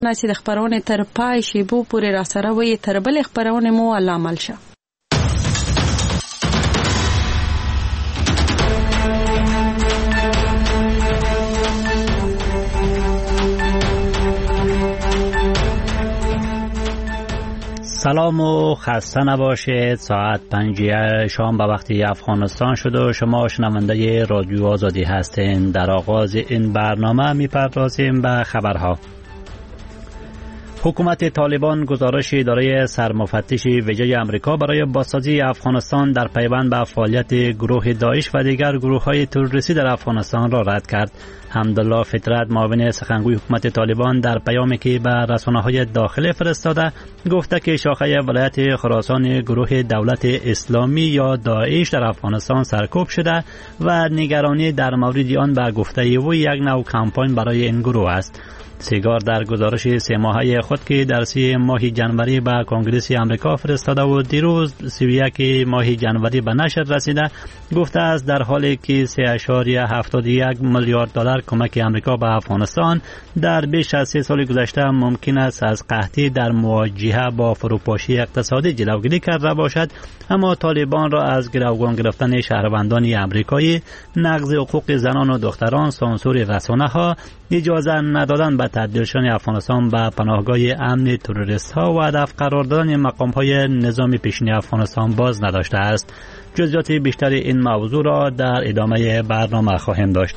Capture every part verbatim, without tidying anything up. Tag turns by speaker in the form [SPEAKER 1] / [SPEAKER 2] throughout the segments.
[SPEAKER 1] ناسی د خبرونه تر پای شیبو پورې را سره وي تر بل خبرونه مو علامل شه.
[SPEAKER 2] سلام و خسته نباشید. ساعت پنج شام به وقتی افغانستان شد و شما شنونده رادیو آزادی هستین. در آغاز این برنامه میپردازیم به خبرها. حکومت طالبان گزارش اداره سرمفتش ویژه آمریکا برای بازسازی افغانستان در پیوند به فعالیت گروه داعش و دیگر گروه‌های تروریستی در افغانستان را رد کرد. حمدالله فطرت معاون سخنگوی حکومت طالبان در پیامی که به رسانه‌های داخلی فرستاده گفته که شاخه ولایت خراسان گروه دولت اسلامی یا داعش در افغانستان سرکوب شده و نگرانی در مورد آن به گفته او یک نوع کمپاین برای این گروه است. سیگار در گزارش سه ماهه خود که در سی ماه جنوری به کنگره آمریکا فرستاده و دیروز سی و یک ماه جنوری به نشر رسیده گفته است در حالی که سه اشاریه هفتاد و یک میلیارد دلار کمک آمریکا به افغانستان در بیش از سه سال گذشته ممکن است از قحطی در مواجهه با فروپاشی اقتصادی جلوگیری کرده باشد، اما طالبان را از گروگان گرفتن شهروندان آمریکایی، نقض حقوق زنان و دختران، سانسور رسانه‌ها، اجازه ندادن به تبدیل شدن افغانستان به پناهگاه امن تروریست ها و هدف قرار دادن مقام های نظام پیشین افغانستان باز نداشته است. جزئیات بیشتر این موضوع را در ادامه برنامه خواهیم داشت.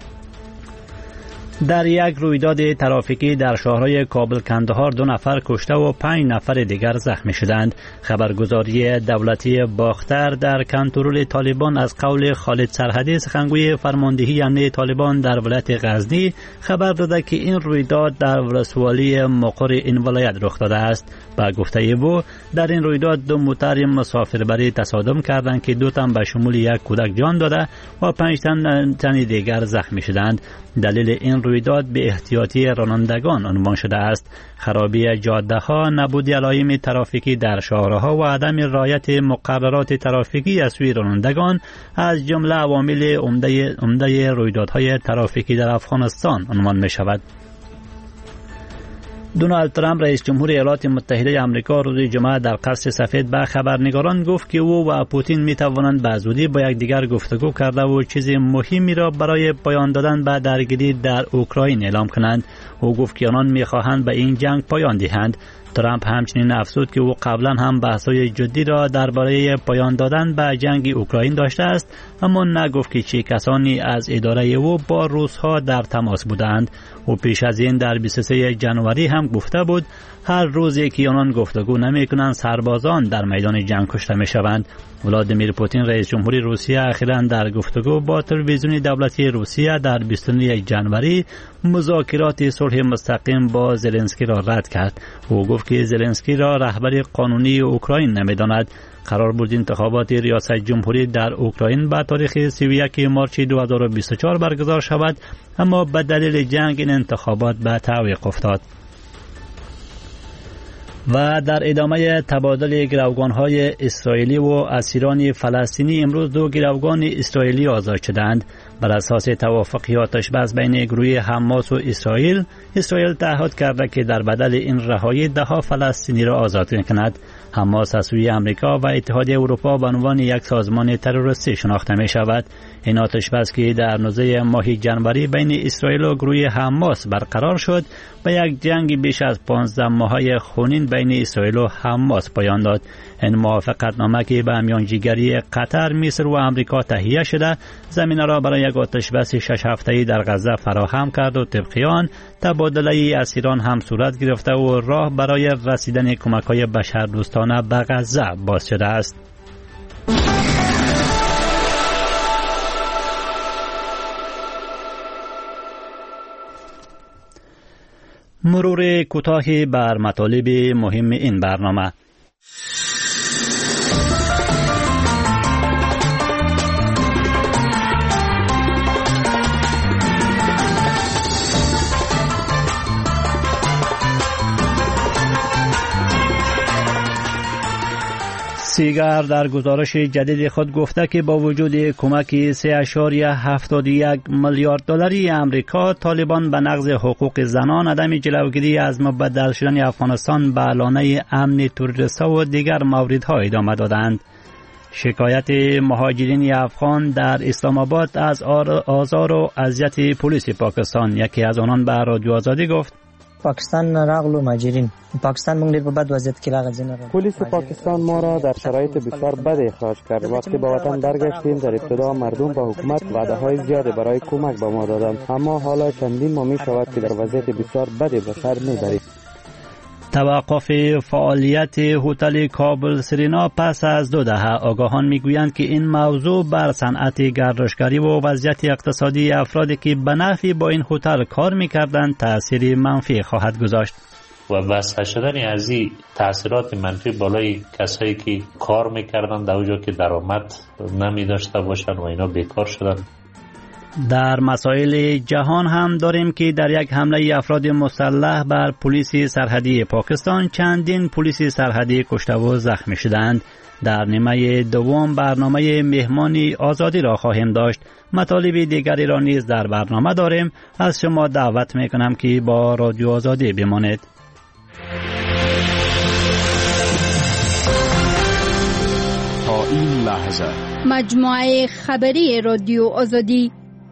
[SPEAKER 2] در یک رویداد ترافیکی در شهرهای کابل کندهار دو نفر کشته و پنج نفر دیگر زخمی شدند. خبرگزاری دولتی باختر در کنترل طالبان از قول خالد سرحدی سخنگوی فرماندهی امنیتی طالبان در ولایت غزنی خبر داده که این رویداد در ولسوالی مقر این ولایت رخ داده است. با گفته او در این رویداد دو موتر مسافربری تصادم کردند که دو تن به شمول یک کودک جان داده و پنج تن تن دیگر زخمی شدند. دلیل این رویداد به احتیاطی رانندگان عنوان شده است. خرابی جاده ها، نبود علائم ترافیکی در شهرها و عدم رعایت مقررات ترافیکی از سوی رانندگان از جمله عوامل عمده عمده رویدادهای ترافیکی در افغانستان عنوان می شود. دونالد ترامپ رئیس جمهور ایالات متحده آمریکا روز جمعه در قصر سفید به خبرنگاران گفت که او و پوتین می توانند به زودی با یکدیگر گفتگو کرده و چیز مهمی را برای پایان دادن به درگیری در اوکراین اعلام کنند. او گفت که آنان می خواهند به این جنگ پایان دهند. ترامپ همچنین افزود که او قبلا هم بحث‌های جدی را درباره پایان دادن به جنگ اوکراین داشته است، اما نگفت که چه کسانی از اداره او با روس‌ها در تماس بودند. او پیش از این در بیست و سوم ژانویه هم گفته بود هر روزی که آنان گفتگو نمی‌کنند سربازان در میدان جنگ کشته می‌شوند. ولادیمیر پوتین رئیس جمهور روسیه اخیراً در گفتگو با تلویزیون دولتی روسیه در بیست و نهم ژانویه مذاکرات صلح مستقیم با زلنسکی را رد کرد. او گفت که زلنسکی را رهبر قانونی اوکراین نمی‌داند. قرار بود انتخابات ریاست جمهوری در اوکراین به تاریخ سی و یک مارس دو هزار و بیست و چهار برگزار شود، اما به دلیل جنگ این انتخابات به تعویق افتاد. و در ادامه تبادل گروگان‌های اسرائیلی و اسیران فلسطینی امروز دو گروگان اسرائیلی آزاد شدند. بر اساس توافق آتش بس بین گروه حماس و اسرائیل، اسرائیل تعهد کرده که در بدل این رهایی ده ها فلسطینی را آزاد کند. حماس از سوی آمریکا و اتحادیه اروپا به عنوان یک سازمان تروریستی شناخته می شود. این آتش بس که در نوزده ماه جنوری بین اسرائیل و گروه حماس برقرار شد و یک جنگ بیش از پانزده ماهه خونین بین اسرائیل و حماس پایان داد. این موافقتنامه که به میانجیگری قطر، مصر و آمریکا تهیه شده زمینه را برای یک آتش بس شش هفته‌ای در غزه فراهم کرد و طبق آن تبادله اسیران هم صورت گرفته و راه برای رسیدن کمک‌های بشردوستانه به غزه باز شده است. مرور کوتاهی بر مطالب مهم این برنامه. سیگر در گزارش جدید خود گفته که با وجود کمک سه اشاریه هفتاد و یک میلیارد دلاری امریکا، طالبان به نقض حقوق زنان، عدم جلوگیری از مبدل شدن افغانستان به لانه امن تروریست‌ها و دیگر موردها ادامه دادند. شکایت مهاجرین افغان در اسلام آباد از آزار و اذیت پلیس پاکستان. یکی از آنان به رادیو آزادی گفت:
[SPEAKER 3] پاکستان راغلو مهاجرین پاکستان موږ ډېر په بد وضعیت کې راغځین.
[SPEAKER 4] پلیس پاکستان ما را در شرایط بسیار بد اخراج کرد. وقتی به وطن برگشتیم در ابتدا مردم با حکومت وعده های زیادی برای کمک به ما دادند، اما حالا چندین ماه می شود که در وضعیت بسیار بدی به سر می بریم.
[SPEAKER 2] توقف فعالیت هتل کابل سرینا پس از دو دهه. آگاهان میگویند که این موضوع بر صنعت گردشگری و وضعیت اقتصادی افرادی که به نفع با این هتل کار میکردند تأثیر منفی خواهد گذاشت.
[SPEAKER 5] و بسته شدن از این تأثیرات منفی بالای کسایی که کار میکردند در اونجا که درآمد نمی داشته باشند و اینا بیکار شدند.
[SPEAKER 2] در مسائل جهان هم داریم که در یک حمله افراد مسلح بر پلیس سرحدی پاکستان چندین پلیس سرحدی کشته و زخمی شدند. در نیمه دوم برنامه مهمانی آزادی را خواهیم داشت. مطالب دیگری را نیز در برنامه داریم. از شما دعوت میکنم که با رادیو آزادی بمانید.
[SPEAKER 6] تا این لحظه
[SPEAKER 7] مجموعه خبری رادیو آزادی.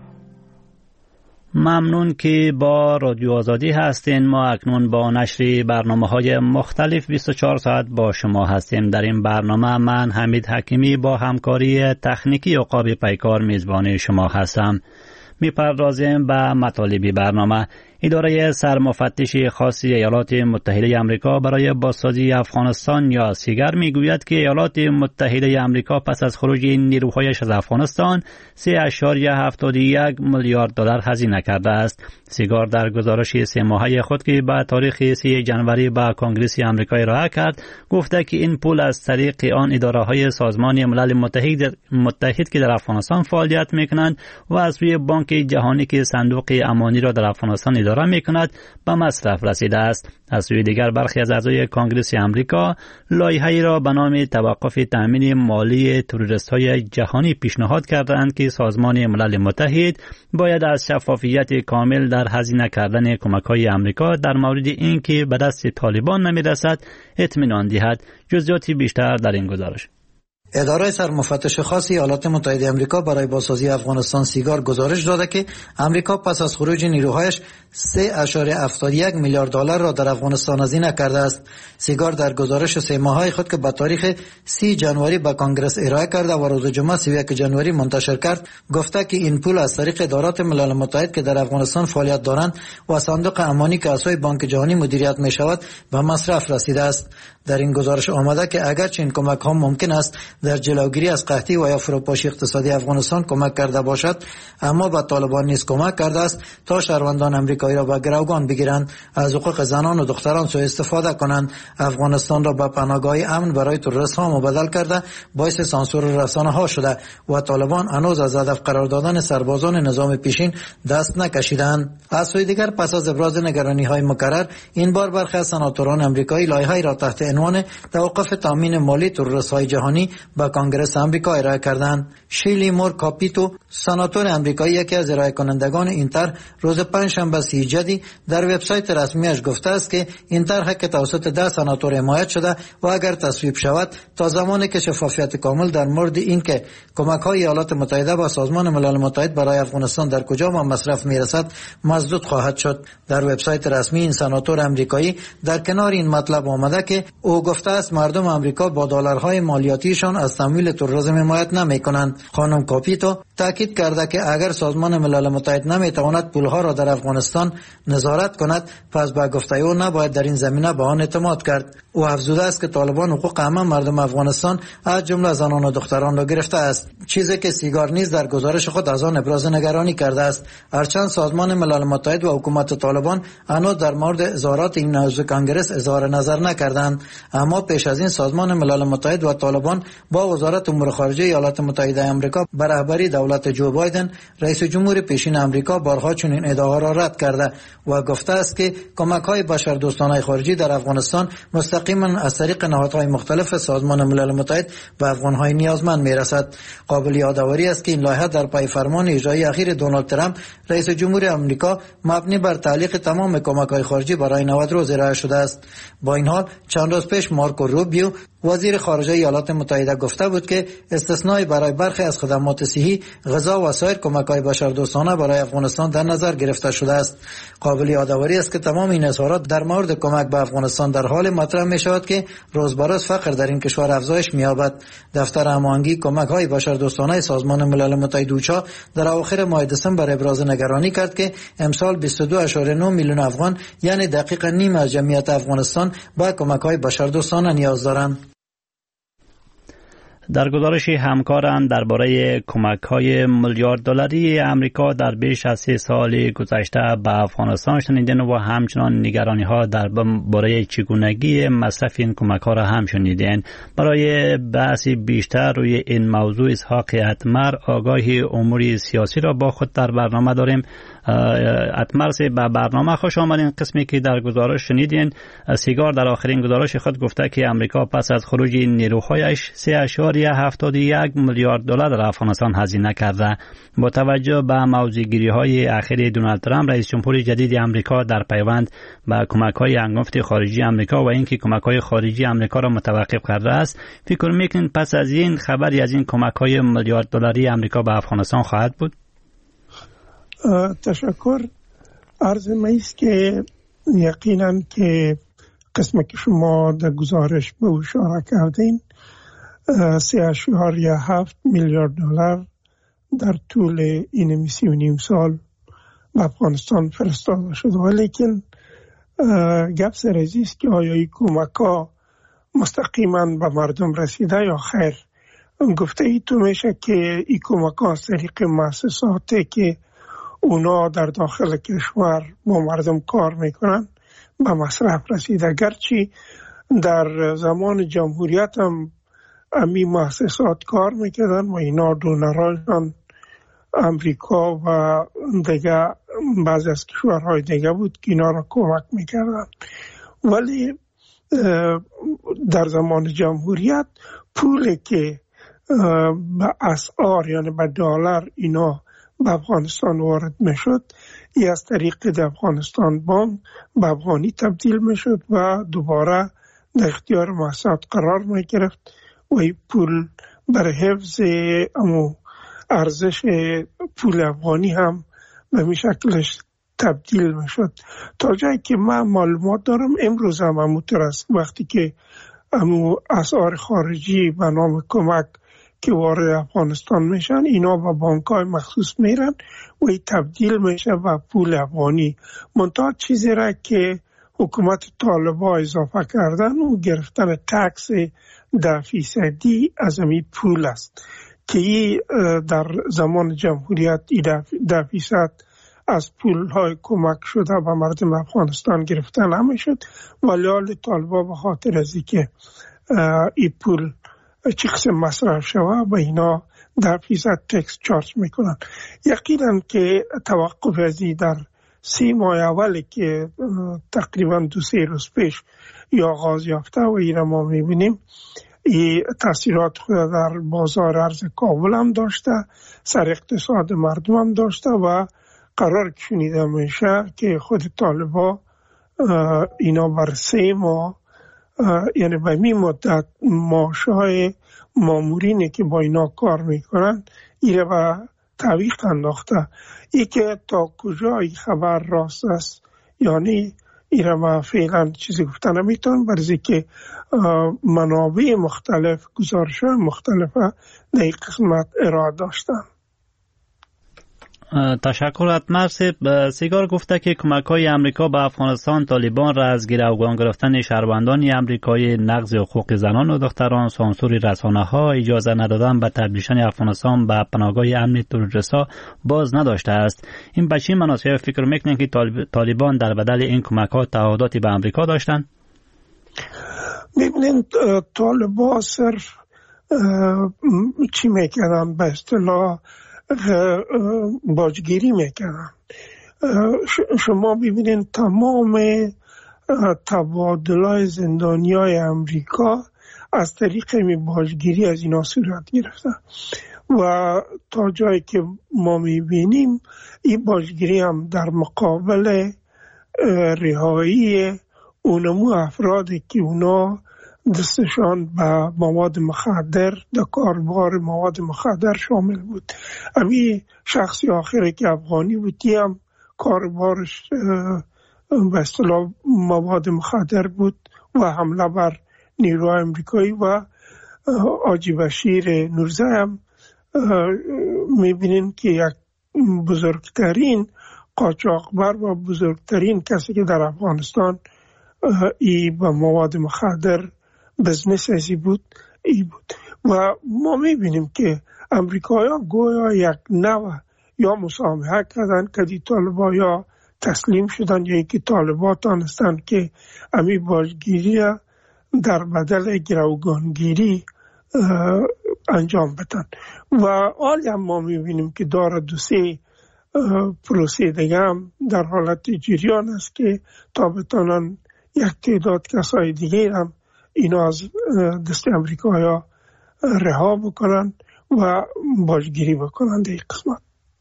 [SPEAKER 2] ممنون که با رادیو آزادی هستین. ما اکنون با نشر برنامه های مختلف بیست و چهار ساعت با شما هستیم. در این برنامه من حمید حکیمی با همکاری تکنیکی عقاب پیکار میزبان شما هستم. میپردازیم به مطالب برنامه. اداره سرمفتش خاص ایالات متحده آمریکا برای بازسازی افغانستان یا سیگر میگوید که ایالات متحده آمریکا پس از خروج نیروهایش از افغانستان سه اشاریه هفتاد و یک میلیارد دلار هزینه کرده است. سیگر در گزارش سه ماهه خود که به تاریخ سه ژانویه به کنگره آمریکا ارائه کرد گفته که این پول از طریق آن اداره‌های سازمان ملل متحد متحد که در افغانستان فعالیت میکنند و از سوی بانک جهانی که صندوق امانی را در افغانستان اداره میکند به مصرف رسیده است. از سوی دیگر برخی از اعضای کنگره آمریکا لایحه‌ای را به نام توقف تامین مالی تروریست‌های جهانی پیشنهاد کردند که سازمان ملل متحد باید از شفافیت کامل در هزینه کردن کمک‌های آمریکا در مورد اینکه به دست طالبان نمی‌رسد اطمینان دهد. جزئیاتی بیشتر در این گزارش.
[SPEAKER 8] اداره سرمفتش خاص ایالات متحده آمریکا برای بازسازی افغانستان سیگار گزارش داده که آمریکا پس از خروج نیروهایش سه اشاره هفتاد و یک میلیارد دلار را در افغانستان هزینه کرده است. سیگار در گزارش سه ماهه خود که به تاریخ سی ژانویه به کنگره ارائه کرده و روز جمعه سی و یک ژانویه منتشر کرد گفته که این پول از طریق ادارات ملل متحد که در افغانستان فعالیت دارند و صندوق امانی که اساس بانک جهانی مدیریت می شود به مصرف رسیده است. در این گزارش آمده که اگرچه این کمک ها ممکن است در جلوگیری از قحطی و یا فروپاشی اقتصادی افغانستان کمک کرده باشد، اما به طالبان نیز کمک کرده است تا شهروندان آمریکایی را به گروگان بگیرند، از حقوق زنان و دختران سوء استفاده کنند، افغانستان را به پناهگاه امن برای تروریست ها مبدل کرده باعث سانسور رسانه ها شده و طالبان هنوز از هدف قرار دادن سربازان نظام پیشین دست نکشیدند. از سوی دیگر پس از ابراز نگرانی های مکرر این بار برخی از سناتوران آمریکایی لایحه‌ای را تحت عنوان توقف تامین مالی تروریست های جهانی به کنگره آمریکا ارائه کردند. شیلی مور کاپیتو سناتور آمریکایی یکی از ارائه کنندگان این طرح روز پنجشنبه سی جدی در وبسایت رسمیش گفته است که این طرح که توسط ده سناتور حمایت شده و اگر تصویب شود تا زمانی که شفافیت کامل در مورد اینکه کمک‌های ایالات متحده و سازمان ملل متحد برای افغانستان در کجا به مصرف میرسد مسدود خواهد شد. در وبسایت رسمی این سناتور آمریکایی در کنار این مطلب آمده که او گفته است مردم آمریکا با دلارهای مالیاتیشان از تمویل تروریسم حمایت نمی‌کنند. خانم کاپیتو تاکید کرده که اگر سازمان ملل متحد نمی‌تواند پولها را در افغانستان نظارت کند پس به گفته او نباید در این زمینه به آن اعتماد کرد. او افزوده است که طالبان حقوق عامه مردم افغانستان از جمله زنان و دختران را گرفته است، چیزی که سیگار نیز در گزارش خود از آن ابراز نگرانی کرده است. هرچند سازمان ملل متحد و حکومت طالبان هنوز در مورد اظهارات این عضو کنگره اظهار نظر نکردند، اما پیش از این سازمان ملل متحد و طالبان با وزارت امور خارجه ایالات متحده آمریکا به رهبری دولت جو بایدن رئیس جمهور پیشین امریکا بارها چنین ادعاها را رد کرده و گفته است که کمک‌های بشردوستانه خارجی در افغانستان مستقیما از طریق نهادهای مختلف سازمان ملل متحد به افغان‌های نیازمند می‌رسد. قابل یادآوری است که این لایحه در پای فرمان اجرایی اخیر دونالد ترامپ رئیس جمهور امریکا مبنی بر تعلیق تمام کمک‌های خارجی برای نود روز ارائه شده است. با این حال چند روز پیش مارکو روبیو وزیر خارجه ایالات متحده گفته بود که استثنای برای برخی از خدمات صحی، غذا و سایر کمک‌های بشردوستانه برای افغانستان در نظر گرفته شده است. قابل یادآوری است که تمام این اظهارات در مورد کمک به افغانستان در حال مطرح می‌شود که روز به روز فقر در این کشور افزایش می‌یابد. دفتر هماهنگی کمک‌های بشردوستانه سازمان ملل متحد اوچا در اواخر ماه دسامبر ابراز نگرانی کرد که امسال بیست و دو ممیز نه میلیون افغان یعنی دقیقاً نیم از جمعیت افغانستان به کمک‌های بشردوستانه نیاز دارند.
[SPEAKER 2] در گزارش همکاران درباره کمک‌های میلیارد دلاری امریکا در بیش از سه سال گذشته به افغانستان شنیدین و همچنان نگرانی‌ها درباره چگونگی مصرف این کمک‌ها را هم شنیدین. برای بحث بیشتر روی این موضوع اسحاق اتمر آگاهی امور سیاسی را با خود در برنامه داریم. اتمر به برنامه خوش آمدین. قسمی که در گزارش شنیدین، سیگار در آخرین گزارش خود گفته که امریکا پس از خروج نیروهایش سه اشاریه هفتاد و یک میلیارد دلار در افغانستان هزینه کرده. با توجه به موضوعگیری‌های اخیر دونالد ترامپ رئیس جمهور جدید امریکا در پیوند به کمک‌های هنگفت خارجی امریکا و اینکه کمک‌های خارجی امریکا را متوقف کرده است، فکر می‌کنید پس از این خبری از این کمک‌های میلیارد دلاری امریکا به افغانستان خواهد بود؟
[SPEAKER 9] تشکر. عرض من است که یقینا که قسمی که شما در گزارش به اشاره کردین سه اشاریه هفت میلیارد دلار در طول این سی و نیم سال به افغانستان فرستاده شده، ولیکن گپ سر از است که آیا این کمک‌ها مستقیما به مردم رسیده یا خیر. گفته ای تو میشه که این کمک‌ها از طریق مؤسساتی که اونا در داخل کشور با مردم کار میکنن به مصرف رسیده، گرچه در زمان جمهوریت هم امی مؤسسات کار میکردن و اینا دونرایشان امریکا و دیگه بعضی از کشورهای دیگه بود که اینا را کمک میکردن. ولی در زمان جمهوریت پولی که به اسعار یعنی به دلار اینا به افغانستان وارد میشد، ای از طریق در افغانستان بانک به افغانی تبدیل میشد و دوباره در اختیار مؤسسات قرار میگرفت و این پول برای حفظ امو ارزش پول افغانی هم به می شکلش تبدیل میشد. تا جایی که من معلومات دارم امروز هم همونطور است، وقتی که امو اسعار خارجی به نام کمک که وارد افغانستان میشن اینا با بانک‌های مخصوص میرن و این تبدیل میشه به پول افغانی. منتها چیزی را که حکومت طالبان اضافه کردن و گرفتن تکس ده فیصدی از این پول است که در زمان جمهوریت ده فیصد از پول‌های کمک شده به مردم افغانستان گرفتن نمیشد، ولی حال طالبان به خاطر از اینکه این پول چه قسم مصرف شود و اینا در فیصد تکس چارج میکنن. یقینا که توقف ازی در سی ماه اولی که تقریبا دو سه روز پیش یا آغاز یافته و این ما میبینیم این تاثیرات خود در بازار ارز کابل هم داشته، سر اقتصاد مردم هم داشته و قرار شنیده میشه که خود طالبان اینا بر سه ماه یعنی به می مدت معاشهای مامورینی که با اینا کار میکنن ایره به تعویق انداخته. ای که تا کجا این خبر راست است یعنی ایره ما فعلا چیزی گفته نمیتونم، برزی که منابع مختلف گزارش مختلف در این قسمت ارائه داشتن.
[SPEAKER 2] تشکر. اتمر سیگار گفته که کمک‌های امریکا به افغانستان طالبان را از گروگان گرفتن شهروندان امریکایی، نقض حقوق زنان و دختران، سانسور رسانه‌ها، اجازه ندادن به تبدیلشن افغانستان به پناهگاه امن تروریست‌ها باز نداشته است. این به چه مناسبت فکر می‌کنید که طالبان در بدل این کمک‌ها تعهداتی به امریکا داشتند؟
[SPEAKER 9] می‌بینید طالبان صرف چی می‌کردن به اصطلاح باجگیری میکنن. شما ببینید تمام تبادلای زندانیای امریکا از طریق می باجگیری از اینا صورت گرفته و تا جایی که ما میبینیم این باجگیری هم در مقابل رهایی اونمو افرادی که اونا دستشان به مواد مخدر در کاربار مواد مخدر شامل بود. امی شخصی آخری که افغانی بود هم کاربارش به اصطلاح مواد مخدر بود و حمله بر نیروهای امریکایی و آجی بشیر نورزی هم میبینین که یک بزرگترین قاچاقبر و بزرگترین کسی که در افغانستان ای با مواد مخدر بزنس ازی بود ای بود. و ما میبینیم که امریکایا گویا یک نوع یا مسامحه کردن که دی طالبا یا تسلیم شدن یا اینکه طالبا تانستن که امی باجگیری در بدل گروگانگیری انجام بدن. و حالی هم ما میبینیم که داره دو سه پروسه دیگه هم در حالت جریان است که تا بتانن یک تعداد کسای دیگه هم اینا از دست امریکایا رها بکنن و باجگیری بکنن در این قسمت.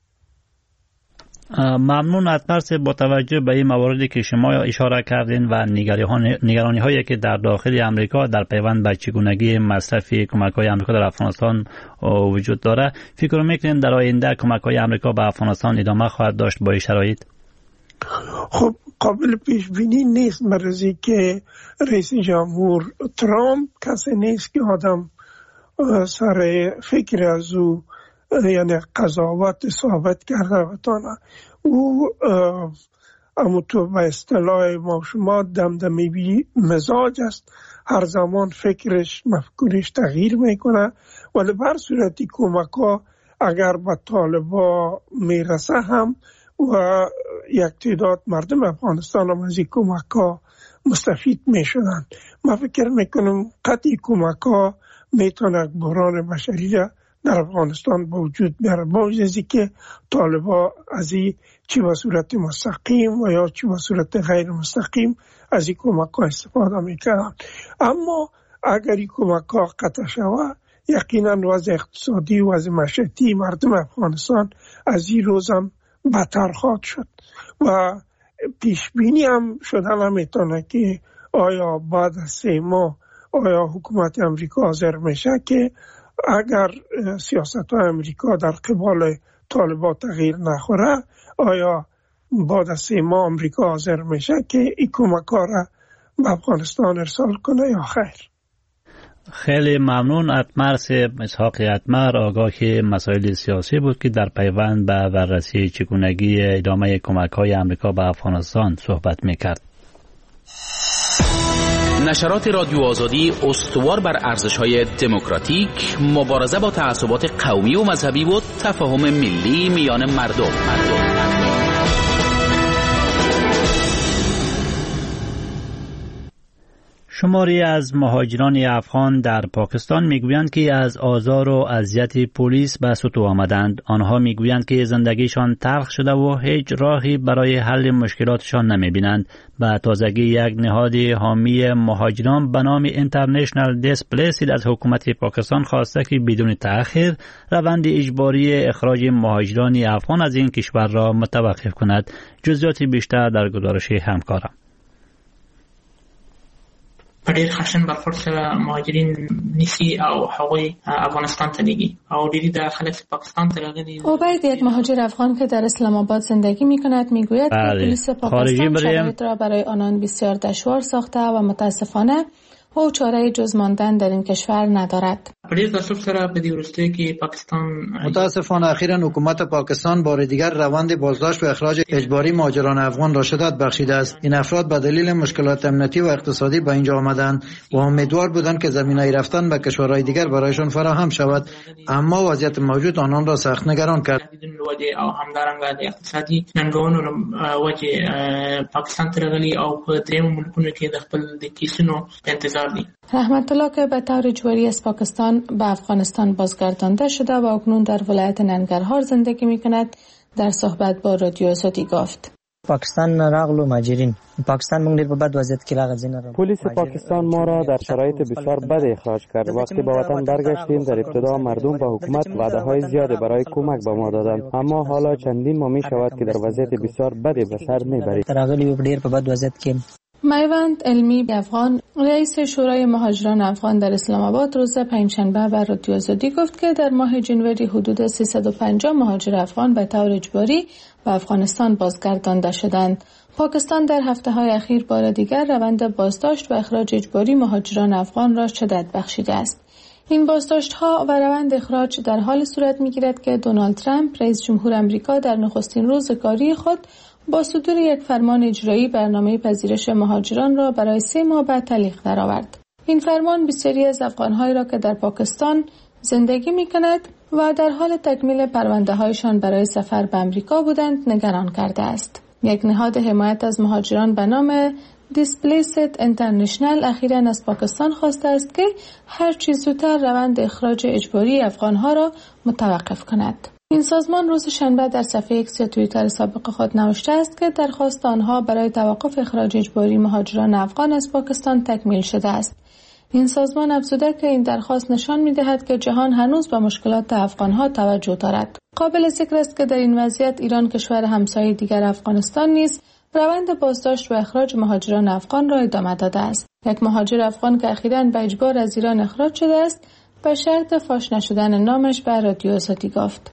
[SPEAKER 2] ممنون از پرس. با توجه به این مواردی که شما اشاره کردین و نگرانی هایی که در داخل امریکا در پیوند به چگونگی مصرف کمک های امریکا در افغانستان وجود داره، فکر میکنین در آینده کمک های امریکا به افغانستان ادامه خواهد داشت با این شرایط؟
[SPEAKER 9] خب قابل پیش بینی نیست، مرزی که رئیس جمهور ترامپ کسی نیست که آدم سر فکر از او یعنی قضاوت ثابت کرده و تانه او اما تو به اصطلاح ما شما دمدمی بی مزاج است، هر زمان فکرش مفکورش تغییر میکنه. ولی بر صورتی کمک ها اگر به طالبا میرسه هم و یک تعداد مردم افغانستان هم از این کمک ها مستفید میشدن. من فکر میکنم قطعی کمک ها میتونه بحران بشری را در افغانستان با وجود بیاره، با وجود از که طالبا از این چی به صورت مستقیم و یا چی به صورت غیر مستقیم از این کمک ها استفاده میکنن. اما اگر این کمک ها قطع شود یقینا وضع اقتصادی و وضع معیشتی مردم افغانستان از این روز هم بدتر خواهد شد و پیش بینی هم شدن نمیتونه که آیا بعد از سه ماه آیا حکومت امریکا حاضر میشه که اگر سیاست های امریکا در قبال طالبان تغییر نخوره آیا بعد از سه ماه امریکا حاضر میشه که این کمک ها را به افغانستان ارسال کنه یا خیر؟
[SPEAKER 2] خیلی ممنون. اتمرس اسحاق اتمر آگاه مسائل سیاسی بود که در پیوند به بررسی چگونگی ادامه کمک های امریکا به افغانستان صحبت میکرد.
[SPEAKER 10] نشرات رادیو آزادی استوار بر ارزش‌های دموکراتیک، مبارزه با تعصبات قومی و مذهبی و تفاهم ملی میان مردم. مردم.
[SPEAKER 2] شماری از مهاجران افغان در پاکستان میگویند که از آزار و اذیت پلیس به سطو آمدند. آنها میگویند که زندگیشان تلخ شده و هیچ راهی برای حل مشکلاتشان نمیبینند. به تازگی یک نهاد حامی مهاجران به نام اینترنشنال دیسپلیسید از حکومت پاکستان خواسته که بدون تأخیر روند اجباری اخراج مهاجران افغان از این کشور را متوقف کند. جزئیات بیشتر در گزارش همکارم.
[SPEAKER 11] په ډېر خشن برخورد سره مهاجرین نیسي او هغوی افغانستان ته لیږي او ډېری د خلک پاکستان ته راغلي.
[SPEAKER 12] عبید یک مهاجر افغان که در اسلام آباد زندگی می‌کند میگوید که پلیس پاکستان شرایط را برای آنان بسیار دشوار ساخته و متاسفانه او چاره جز ماندن در این کشور ندارد.
[SPEAKER 8] متاسفانه اخیراً حکومت پاکستان بار دیگر روند بازداشت و اخراج اجباری مهاجران افغان را شدت بخشیده است. این افراد به دلیل مشکلات امنیتی و اقتصادی به اینجا آمدند و امیدوار بودند که زمینه رفتن به کشورهای دیگر برایشان فراهم شود، اما وضعیت موجود آنان را سخت نگران کرد.
[SPEAKER 11] او همدارنګه د اقتصادي ننګونو وجه پاکستان ته راغلي او په درېیمو ملکونو کې د خپل د کیسونو انتظار دي.
[SPEAKER 12] رحمت الله که به طور اجباری از پاکستان به افغانستان بازگردانده شده و اکنون در ولایت ننگرهار زندگی می‌کند. در صحبت با رادیو آزادی گفت:
[SPEAKER 3] پاکستان راغلو ماجرین پاکستان مونږ ډیر په بد وضعیت کې راغځین.
[SPEAKER 4] پلیس پاکستان ما را در شرایط بسیار بد اخراج کرد. وقتی به وطن برگشتیم در ابتدا مردم و حکومت وعده‌های زیادی برای کمک به ما دادند، اما حالا چندین ماه می شود که در وضعیت بسیار بدی به سر میبریم.
[SPEAKER 3] راغلی ډیر په بد وضعیت کې.
[SPEAKER 12] میوند علمی افغان، رئیس شورای مهاجران افغان در اسلام آباد، روز پنجشنبه به رادیو آزادی گفت که در ماه جنوری حدود سیصد و پنجاه مهاجر افغان به طور اجباری به افغانستان بازگردانده شدند. پاکستان در هفته‌های اخیر بار دیگر روند بازداشت و اخراج اجباری مهاجران افغان را شدت بخشیده است. این بازداشت‌ها و روند اخراج در حال صورت می‌گیرد که دونالد ترامپ، رئیس جمهور آمریکا، در نخستین روز کاری خود با صدور یک فرمان اجرایی برنامه پذیرش مهاجران را برای سه ماه بعد تعلیق درآورد. این فرمان بسیاری از افغان‌هایی را که در پاکستان زندگی می‌کند و در حال تکمیل پرونده‌هایشان برای سفر به آمریکا بودند نگران کرده است. یک نهاد حمایت از مهاجران به نام Displaced International اخیراً از پاکستان خواسته است که هر چه زودتر روند اخراج اجباری افغان‌ها را متوقف کند. این سازمان روز شنبه در صفحه ایکس یا توییتر سابق خود نوشته است که درخواست آنها برای توقف اخراج اجباری مهاجران افغان از پاکستان تکمیل شده است. این سازمان افزوده که این درخواست نشان می‌دهد که جهان هنوز به مشکلات افغان‌ها توجه دارد. قابل ذکر است که در این وضعیت ایران، کشور همسایه دیگر افغانستان، نیز روند بازداشت و اخراج مهاجران افغان را ادامه داده است. یک مهاجر افغان که اخیراً به اجبار از ایران اخراج شده است، به شرط فاش نشدن نامش به رادیو آزادی گفت: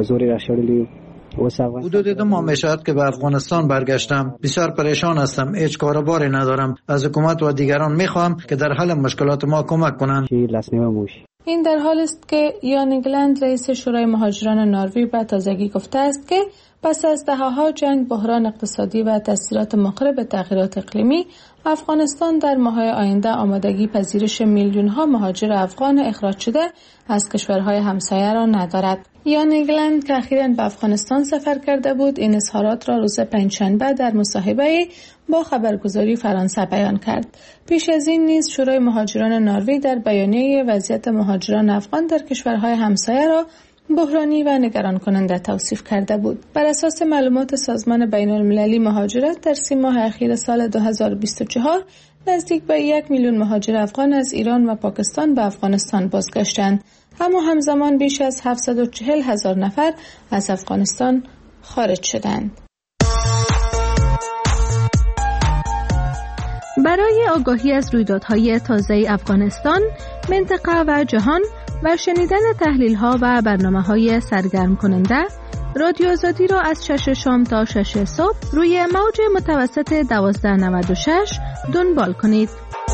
[SPEAKER 8] حدود دو ماه می شود که به افغانستان برگشتم. بسیار پریشان هستم. هیچ کاروباری ندارم. از حکومت و دیگران می خواهم که در حل مشکلات ما کمک کنند.
[SPEAKER 12] این در حال است که یان ایگلند، رئیس شورای مهاجران نروژ، به تازگی گفته است که پس از دهه‌ها جنگ، بحران اقتصادی و تاثیرات مخرب به تغییرات اقلیمی، افغانستان در ماه‌های آینده آمادگی پذیرش میلیون‌ها مهاجر افغان اخراج شده از کشورهای همسایه را ندارد. یان ایگلند که اخیراً به افغانستان سفر کرده بود، این اظهارات را روز پنجشنبه در مصاحبه با خبرگزاری فرانسه بیان کرد. پیش از این نیز شورای مهاجران نروژ در بیانیه وضعیت مهاجران افغان در کشورهای همسایه را بحرانی و نگران کننده توصیف کرده بود. بر اساس معلومات سازمان بین المللی مهاجرت، در سی ماه اخیر سال دو هزار و بیست و چهار نزدیک به یک میلیون مهاجر افغان از ایران و پاکستان به افغانستان بازگشتند، اما همزمان بیش از هفتصد و چهل هزار نفر از افغانستان خارج شدند.
[SPEAKER 13] برای آگاهی از رویدادهای تازه افغانستان، منطقه و جهان و شنیدن تحلیل‌ها و برنامه‌های سرگرم کننده، رادیو آزادی را از شش شام تا شش صبح روی موج متوسط دوازده نود و شش دنبال کنید.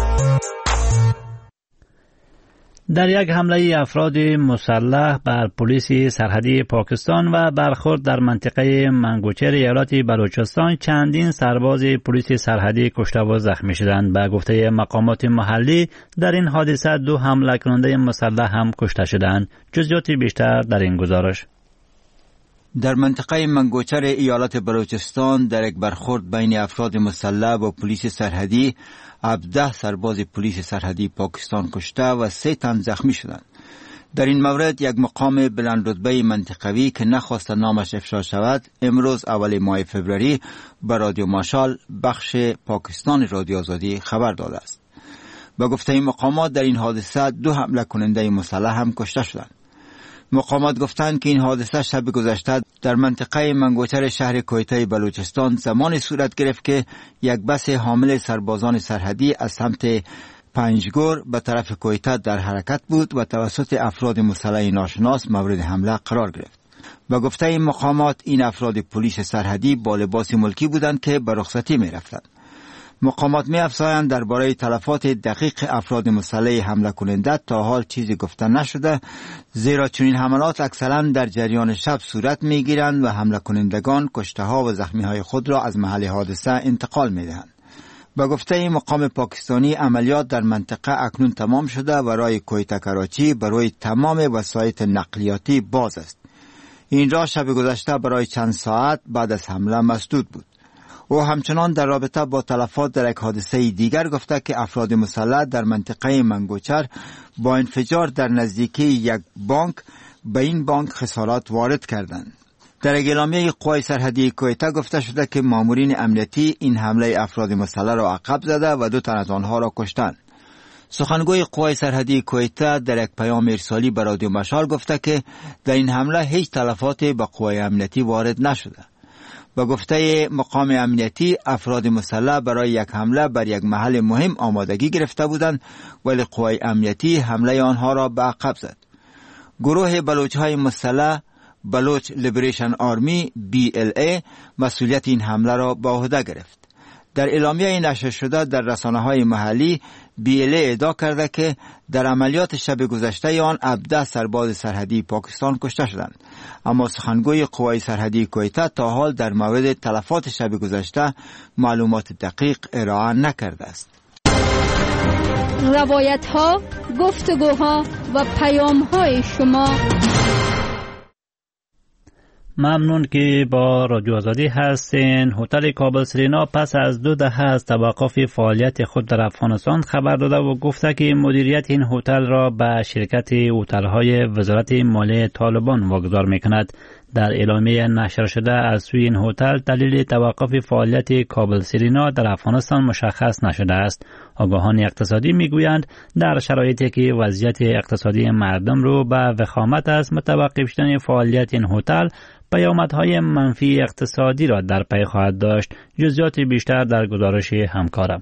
[SPEAKER 2] در یک حمله افراد مسلح بر پلیس سرحدی پاکستان و برخورد در منطقه منگوچر ایالت بلوچستان، چندین سرباز پلیس سرحدی کشته و زخمی شدند. به گفته مقامات محلی، در این حادثه دو حمله کننده مسلح هم کشته شدند. جزئیات بیشتر در این گزارش.
[SPEAKER 14] در منطقه منگوچر ایالت بلوچستان در یک برخورد بین افراد مسلح و پلیس سرحدی، هفده سرباز پلیس سرحدی پاکستان کشته و سه تن زخمی شدند. در این مورد یک مقام بلند رتبه منطقوی که نخواست نامش افشا شود، امروز اول ماه فوریه به رادیو ماشال بخش پاکستان رادیو آزادی خبر داده است. به گفته این مقامات، در این حادثه دو حمله کننده مسلح هم کشته شدند. مقامات گفتند که این حادثه شب گذشته در منطقه منگوچر شهر کویته بلوچستان زمانی صورت گرفت که یک بس حامل سربازان سرحدی از سمت پنجگور به طرف کویته در حرکت بود و توسط افراد مسلح ناشناس مورد حمله قرار گرفت. به گفته این مقامات، این افراد پلیس سرحدی با لباس ملکی بودند که به رخصتی می رفتند. مقامات می افزایند درباره تلفات دقیق افراد مسلح حمله کننده تا حال چیزی گفته نشده، زیرا چنین حملات اکثرا در جریان شب صورت می گیرند و حمله کنندگان کشته ها و زخمی های خود را از محل حادثه انتقال می دهند. به گفته این مقام پاکستانی، عملیات در منطقه اکنون تمام شده و راه کویته کراچی برای تمام وسایط نقلیاتی باز است. این راه شب گذشته برای چند ساعت بعد از حمله مسدود بود. او همچنان در رابطه با تلفات در یک حادثه دیگر گفته که افراد مسلح در منطقه منگوچر با انفجار در نزدیکی یک بانک به این بانک خسارات وارد کردند. در اعلامیه قوای سرحدی کویته گفته شده که مامورین امنیتی این حمله افراد مسلح را عقب زده و دو تن از آنها را کشتند. سخنگوی قوای سرحدی کویته در یک پیام ارسالی به رادیو مشال گفته که در این حمله هیچ تلفاتی به قوای امنیتی وارد نشده. با گفته مقام امنیتی افراد مسلح برای یک حمله بر یک محل مهم آمادگی گرفته بودند ولی قوای امنیتی حمله آنها را به عقب زد. گروه بلوچ‌های مسلح بلوچ لیبریشن آرمی بی ال ای مسئولیت این حمله را به عهده گرفت. در اعلامیه نشر شده در رسانه‌های محلی بی ال ای ادعا کرده که در عملیات شب گذشته آن هفده سرباز سرحدی پاکستان کشته شدند، اما سخنگوی قوای سرحدی کویته تا حال در مورد تلفات شب گذشته معلومات دقیق ارائه نکرده است.
[SPEAKER 7] روایت‌ها، گفتگوها و پیام‌های شما.
[SPEAKER 2] ممنون که با رادیو آزادی هستین. هتل کابل سرینا پس از دو دهه از توقف فعالیت خود در افغانستان خبر داده و گفته که مدیریت این هتل را به شرکت هتل‌های وزارت مالیه طالبان واگذار می‌کند. در اعلامیه نشر شده از سوی این هتل دلیل توقف فعالیت کابل سرینا در افغانستان مشخص نشده است. آگاهان اقتصادی میگویند در شرایطی که وضعیت اقتصادی مردم رو به وخامت از متوقف شدن فعالیت این هتل پیامدهای منفی اقتصادی را در پی خواهد داشت. جزئیات بیشتر در گزارش همکارم.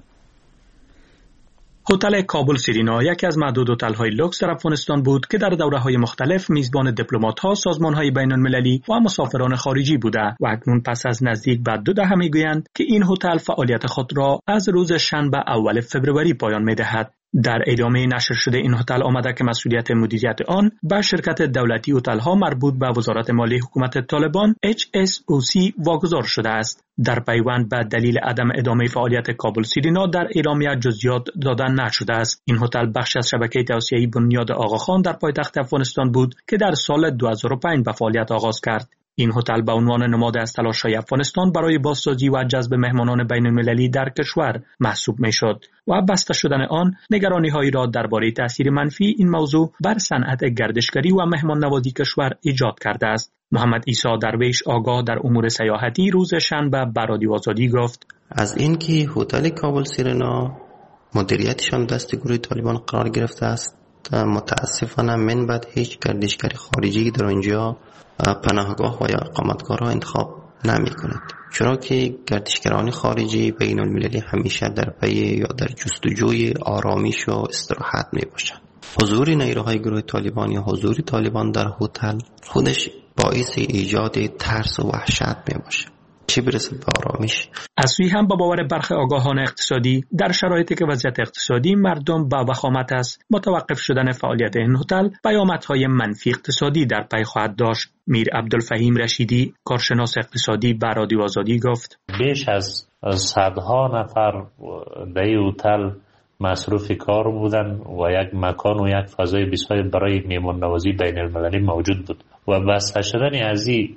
[SPEAKER 15] هتل کابل سرینا یکی از معدود هتل‌های لوکس در افغانستان بود که در دوره‌های مختلف میزبان دیپلمات‌ها، سازمان‌های بین‌المللی و مسافران خارجی بوده و اکنون پس از نزدیک به دو دهه میگویند که این هتل فعالیت خود را از روز شنبه اول فوریه پایان می‌دهد. در اعلامیه نشر شده این هتل آمده که مسئولیت مدیریت آن به شرکت دولتی هتل‌ها مربوط به وزارت مالیه حکومت طالبان اچ اس او سی واگذار شده است. در پیوند به دلیل عدم ادامه فعالیت کابل سرینا در اعلامیه جزئیات داده نشده است. این هتل بخش از شبکه توسعه‌ای بنیاد آقاخان در پایتخت افغانستان بود که در سال دو هزار و پنج به فعالیت آغاز کرد. این هتل به عنوان نماد از تلاش‌های افغانستان برای بازسازی و جذب مهمانان بین‌المللی در کشور محسوب می‌شد و بسته شدن آن نگرانی‌هایی را درباره تأثیر منفی این موضوع بر صنعت گردشگری و مهمان‌نوازی کشور ایجاد کرده است. محمد عیسی درویش آگاه در امور سیاحتی روز شنبه به رادیو آزادی گفت:
[SPEAKER 16] از اینکه هتل کابل سرینا مدیریتشان دست گروه طالبان قرار گرفته است، متاسفانه من بعد هیچ گردشگری خارجی در اینجا پناهگاه و یا اقامتگاه را انتخاب نمی کند، چرا که گردشگران خارجی بین المللی همیشه در پی یا در جستجوی آرامش و استراحت می باشند. حضور نیروهای گروه طالبان یا حضور طالبان در هتل خودش باعث ایجاد ترس و وحشت می باشد، چه برسه به آرامش.
[SPEAKER 15] از سوی هم با باور برخی آگاهان اقتصادی در شرایطی که وضعیت اقتصادی مردم با وخامت است، متوقف شدن فعالیت این هتل پیامدهای منفی اقتصادی در پی خواهد داشت. میر عبدالفهیم رشیدی کارشناس اقتصادی به رادیو آزادی گفت:
[SPEAKER 5] بیش از صدها نفر در این هتل مصروف کار بودن و یک مکان و یک فضای بسیار برای میهمان نوازی بین المللی موجود بود و بسته شدن از این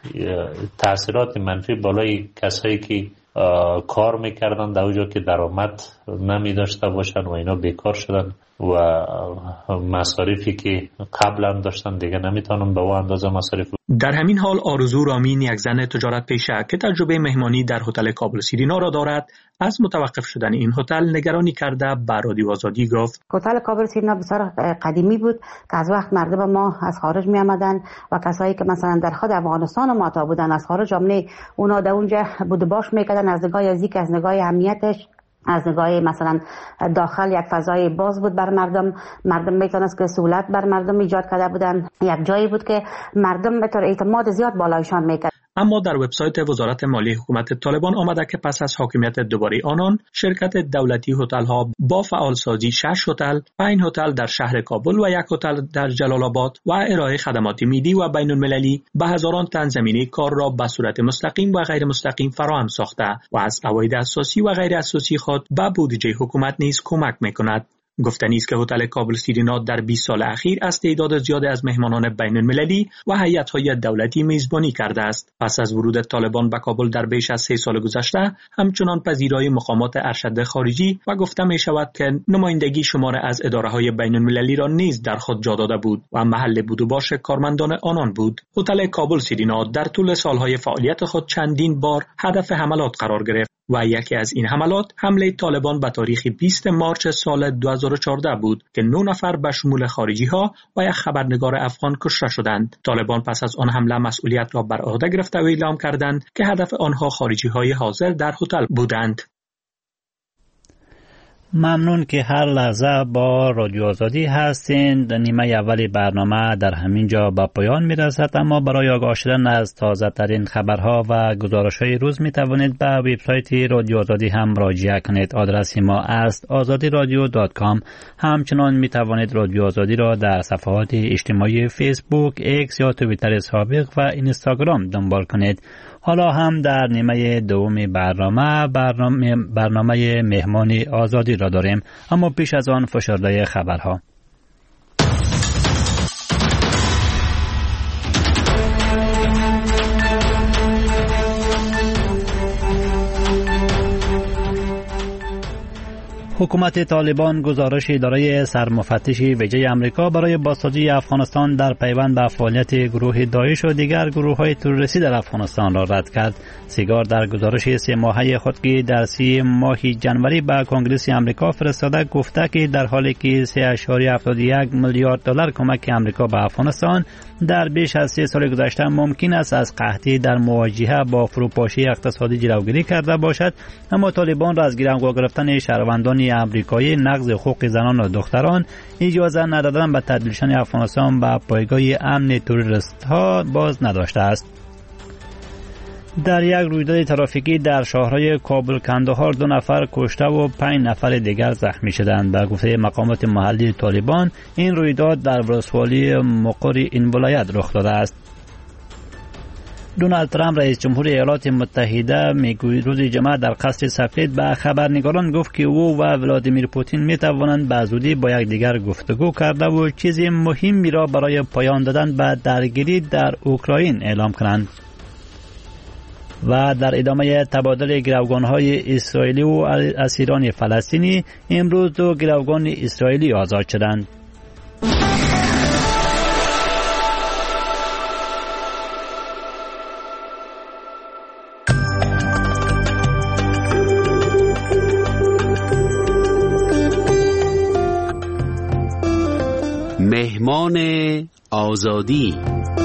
[SPEAKER 5] تأثیرات منفی بالای کسایی که کار میکردن در اونجا که درآمد نمی داشته باشن و اینا بیکار شدن و مصارفی که قبلا داشتن دیگه نمیتونن به اون اندازه مصارف.
[SPEAKER 15] در همین حال آرزو رامین، یک زن تجارت پیشه که تجربه مهمانی در هتل کابل سرینا را دارد، از متوقف شدن این هتل نگرانی کرده به رادیو آزادی گفت:
[SPEAKER 17] هتل کابل سرینا بسیار قدیمی بود که از وقت مردم ما از خارج می آمدن و کسایی که مثلا در خود افغانستان ما تا بودن از خارج آمنه اونا در اونجا بود باش میکردن، از نگاه یزدیک، از نگاه امنیتش، از نگاه مثلا داخل یک فضای باز بود بر مردم، مردم میتونست که سهولت بر مردم ایجاد کرده بودن، یک جایی بود که مردم به طور اعتماد زیاد بالایشان میکرد.
[SPEAKER 15] اما در وبسایت وزارت مالیه حکومت طالبان آمده که پس از حاکمیت دوباره آنان، شرکت دولتی هتل‌ها با فعالسازی شش هتل، پنج هتل در شهر کابل و یک هتل در جلال آباد و ارائه خدمات میدی و بین المللی به هزاران تن زمینه کار را به صورت مستقیم و غیر مستقیم فراهم ساخته و از عواید اساسی و غیر اساسی خود به بودجه حکومت نیز کمک میکند. گفتنی است که هتل کابل سیرینا در بیست سال اخیر از تعداد زیادی از مهمانان بین المللی و هیئت‌های دولتی میزبانی کرده است. پس از ورود طالبان به کابل در بیش از سه سال گذشته، همچنان پذیرای مقامات ارشد خارجی و گفته می شود که نمایندگی شمار از اداره‌های بین المللی را نیز در خود جا داده بود و محل بود و باش کارمندان آنان بود. هتل کابل سیرینا در طول سالهای فعالیت خود چندین بار هدف حملات قرار گرفت و یکی از این حملات حمله طالبان به تاریخ بیست مارس سال دو هزار و چهارده بود که نه نفر به شمول خارجی ها و یک خبرنگار افغان کشته شدند. طالبان پس از آن حمله مسئولیت را بر عهده گرفته و اعلام کردند که هدف آنها خارجی های حاضر در هتل بودند.
[SPEAKER 2] ممنون که هر لحظه با رادیو آزادی هستین. نیمه اولی برنامه در همین جا به پایان میرسد، اما برای آگاه شدن از تازه ترین خبرها و گزارش های روز می توانید به وبسایت رادیو آزادی هم مراجعه کنید. آدرس ما است آزادی رادیو دات کام. همچنان می توانید رادیو آزادی را در صفحات اجتماعی فیسبوک، ایکس یا توییتر سابق و اینستاگرام دنبال کنید. حالا هم در نیمه دوم برنامه برنامه, برنامه مهمان آزادی را داریم، اما پیش از آن فشرده خبرها. حکومت طالبان گزارش اداره سرمفتش ویژه آمریکا برای بازسازی افغانستان در پیوند به فعالیت گروه داعش و دیگر گروه‌های تروریستی در افغانستان را رد کرد. سیگار در گزارش سه ماهه خود که در سی ماه جنوری به کنگره آمریکا فرستاده گفته که در حالی که سه اشاری هفتاد و یک میلیارد دلار کمک آمریکا به افغانستان در بیش از سه سال گذشته ممکن است از قحطی در مواجهه با فروپاشی اقتصادی جلوگیری کرده باشد، اما طالبان را از گیرانگو گرفتن شهروندان امریکایی، نقض حقوق زنان و دختران، اجازه ندادن به تبدیلشن افغانستان به پایگاه امن تروریست ها باز نداشته است. در یک رویداد ترافیکی در شهرهای کابل کندهار دو نفر کشته و پنج نفر دیگر زخمی شدند. به گفته مقامات محلی طالبان این رویداد در ولسوالی مقر این ولایت رخ داده است. دونالد ترامپ رئیس جمهور ایالات متحده میگوید روز جمعه در قصر سفید به خبرنگاران گفت که او و ولادیمیر پوتین می توانند به زودی با یکدیگر گفتگو کرده و چیز مهمی را برای پایان دادن به درگیری در اوکراین اعلام کنند. و در ادامه تبادل گروگان‌های اسرائیلی و اسیران فلسطینی، امروز دو گروگان اسرائیلی آزاد شدند.
[SPEAKER 10] مهمان آزادی.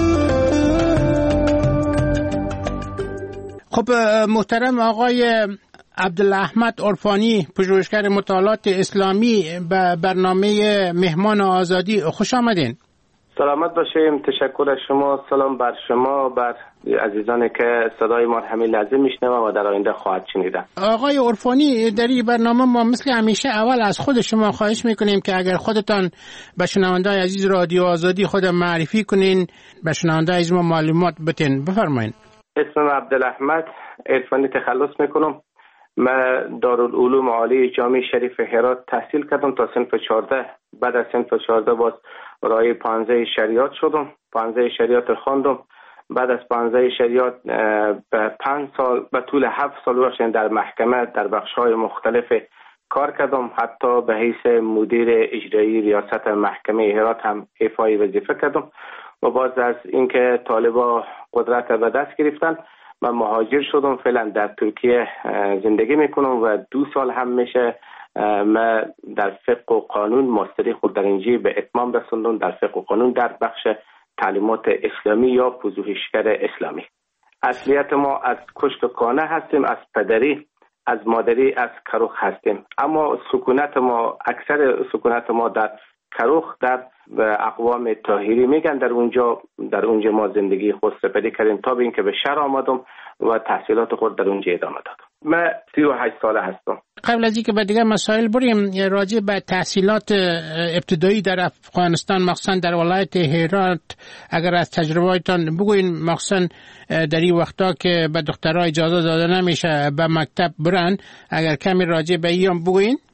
[SPEAKER 18] خب محترم آقای عبدالاحمد عرفانی، پژوهشگر مطالعات اسلامی، به برنامه مهمان آزادی خوش آمدین.
[SPEAKER 19] سلامت باشیم. تشکر از شما. سلام بر شما، بر عزیزانی که صدای ما همین لحظه میشنوند و در آینده خواهد شنیدن.
[SPEAKER 18] آقای عرفانی، در این برنامه ما مثل همیشه اول از خود شما خواهش میکنیم که اگر خودتان به شنونده‌های عزیز رادیو آزادی خود معرفی کنین، به شنونده‌های عزیز ما معلومات بدین. بفرمایید.
[SPEAKER 19] اسمم عبدالاحمد عرفانی، تخلص میکنم. من دارالعلوم عالی جامعه شریف هرات تحصیل کردم تا صنف چهارده. بعد از صنف چهارده باز رای پانزده شریعت شدم. پانزده شریعت خواندم. بعد از پانزده شریعت به پنج سال به طول هفت سال باشین در محکمه در بخش‌های مختلف کار کردم. حتی به حیث مدیر اجرایی ریاست محکمه هرات هم ایفای وظیفه کردم. و باز از اینکه طالبا قدرت به دست گرفتن، من مهاجر شدم. فعلا در ترکیه زندگی میکنم و دو سال هم میشه من در فقه و قانون ماستری خود در اینجا به اتمام رسوندم، در فقه و قانون در بخش تعلیمات اسلامی یا پژوهشگر اسلامی. اصلیت ما از کشت و کانه هستیم، از پدری، از مادری، از کروخ هستیم. اما سکونت ما، اکثر سکونت ما در کروخ، در اقوام طاهری میگن، در اونجا در اونجا ما زندگی خود سپری کردیم تا به اینکه به شهر آمدم و تحصیلات خود در اونجا ادامه دادم. من سی و هشت ساله هستم.
[SPEAKER 18] قبل از اینکه به دیگر مسائل بریم، راجع به تحصیلات ابتدایی در افغانستان مخصوصا در ولایت هرات اگر از تجربه‌تان بگوین، مخصوصا در این وقتا که به دخترها اجازه داده نمیشه به مکتب برن، اگر کمی راجع به این بگوین.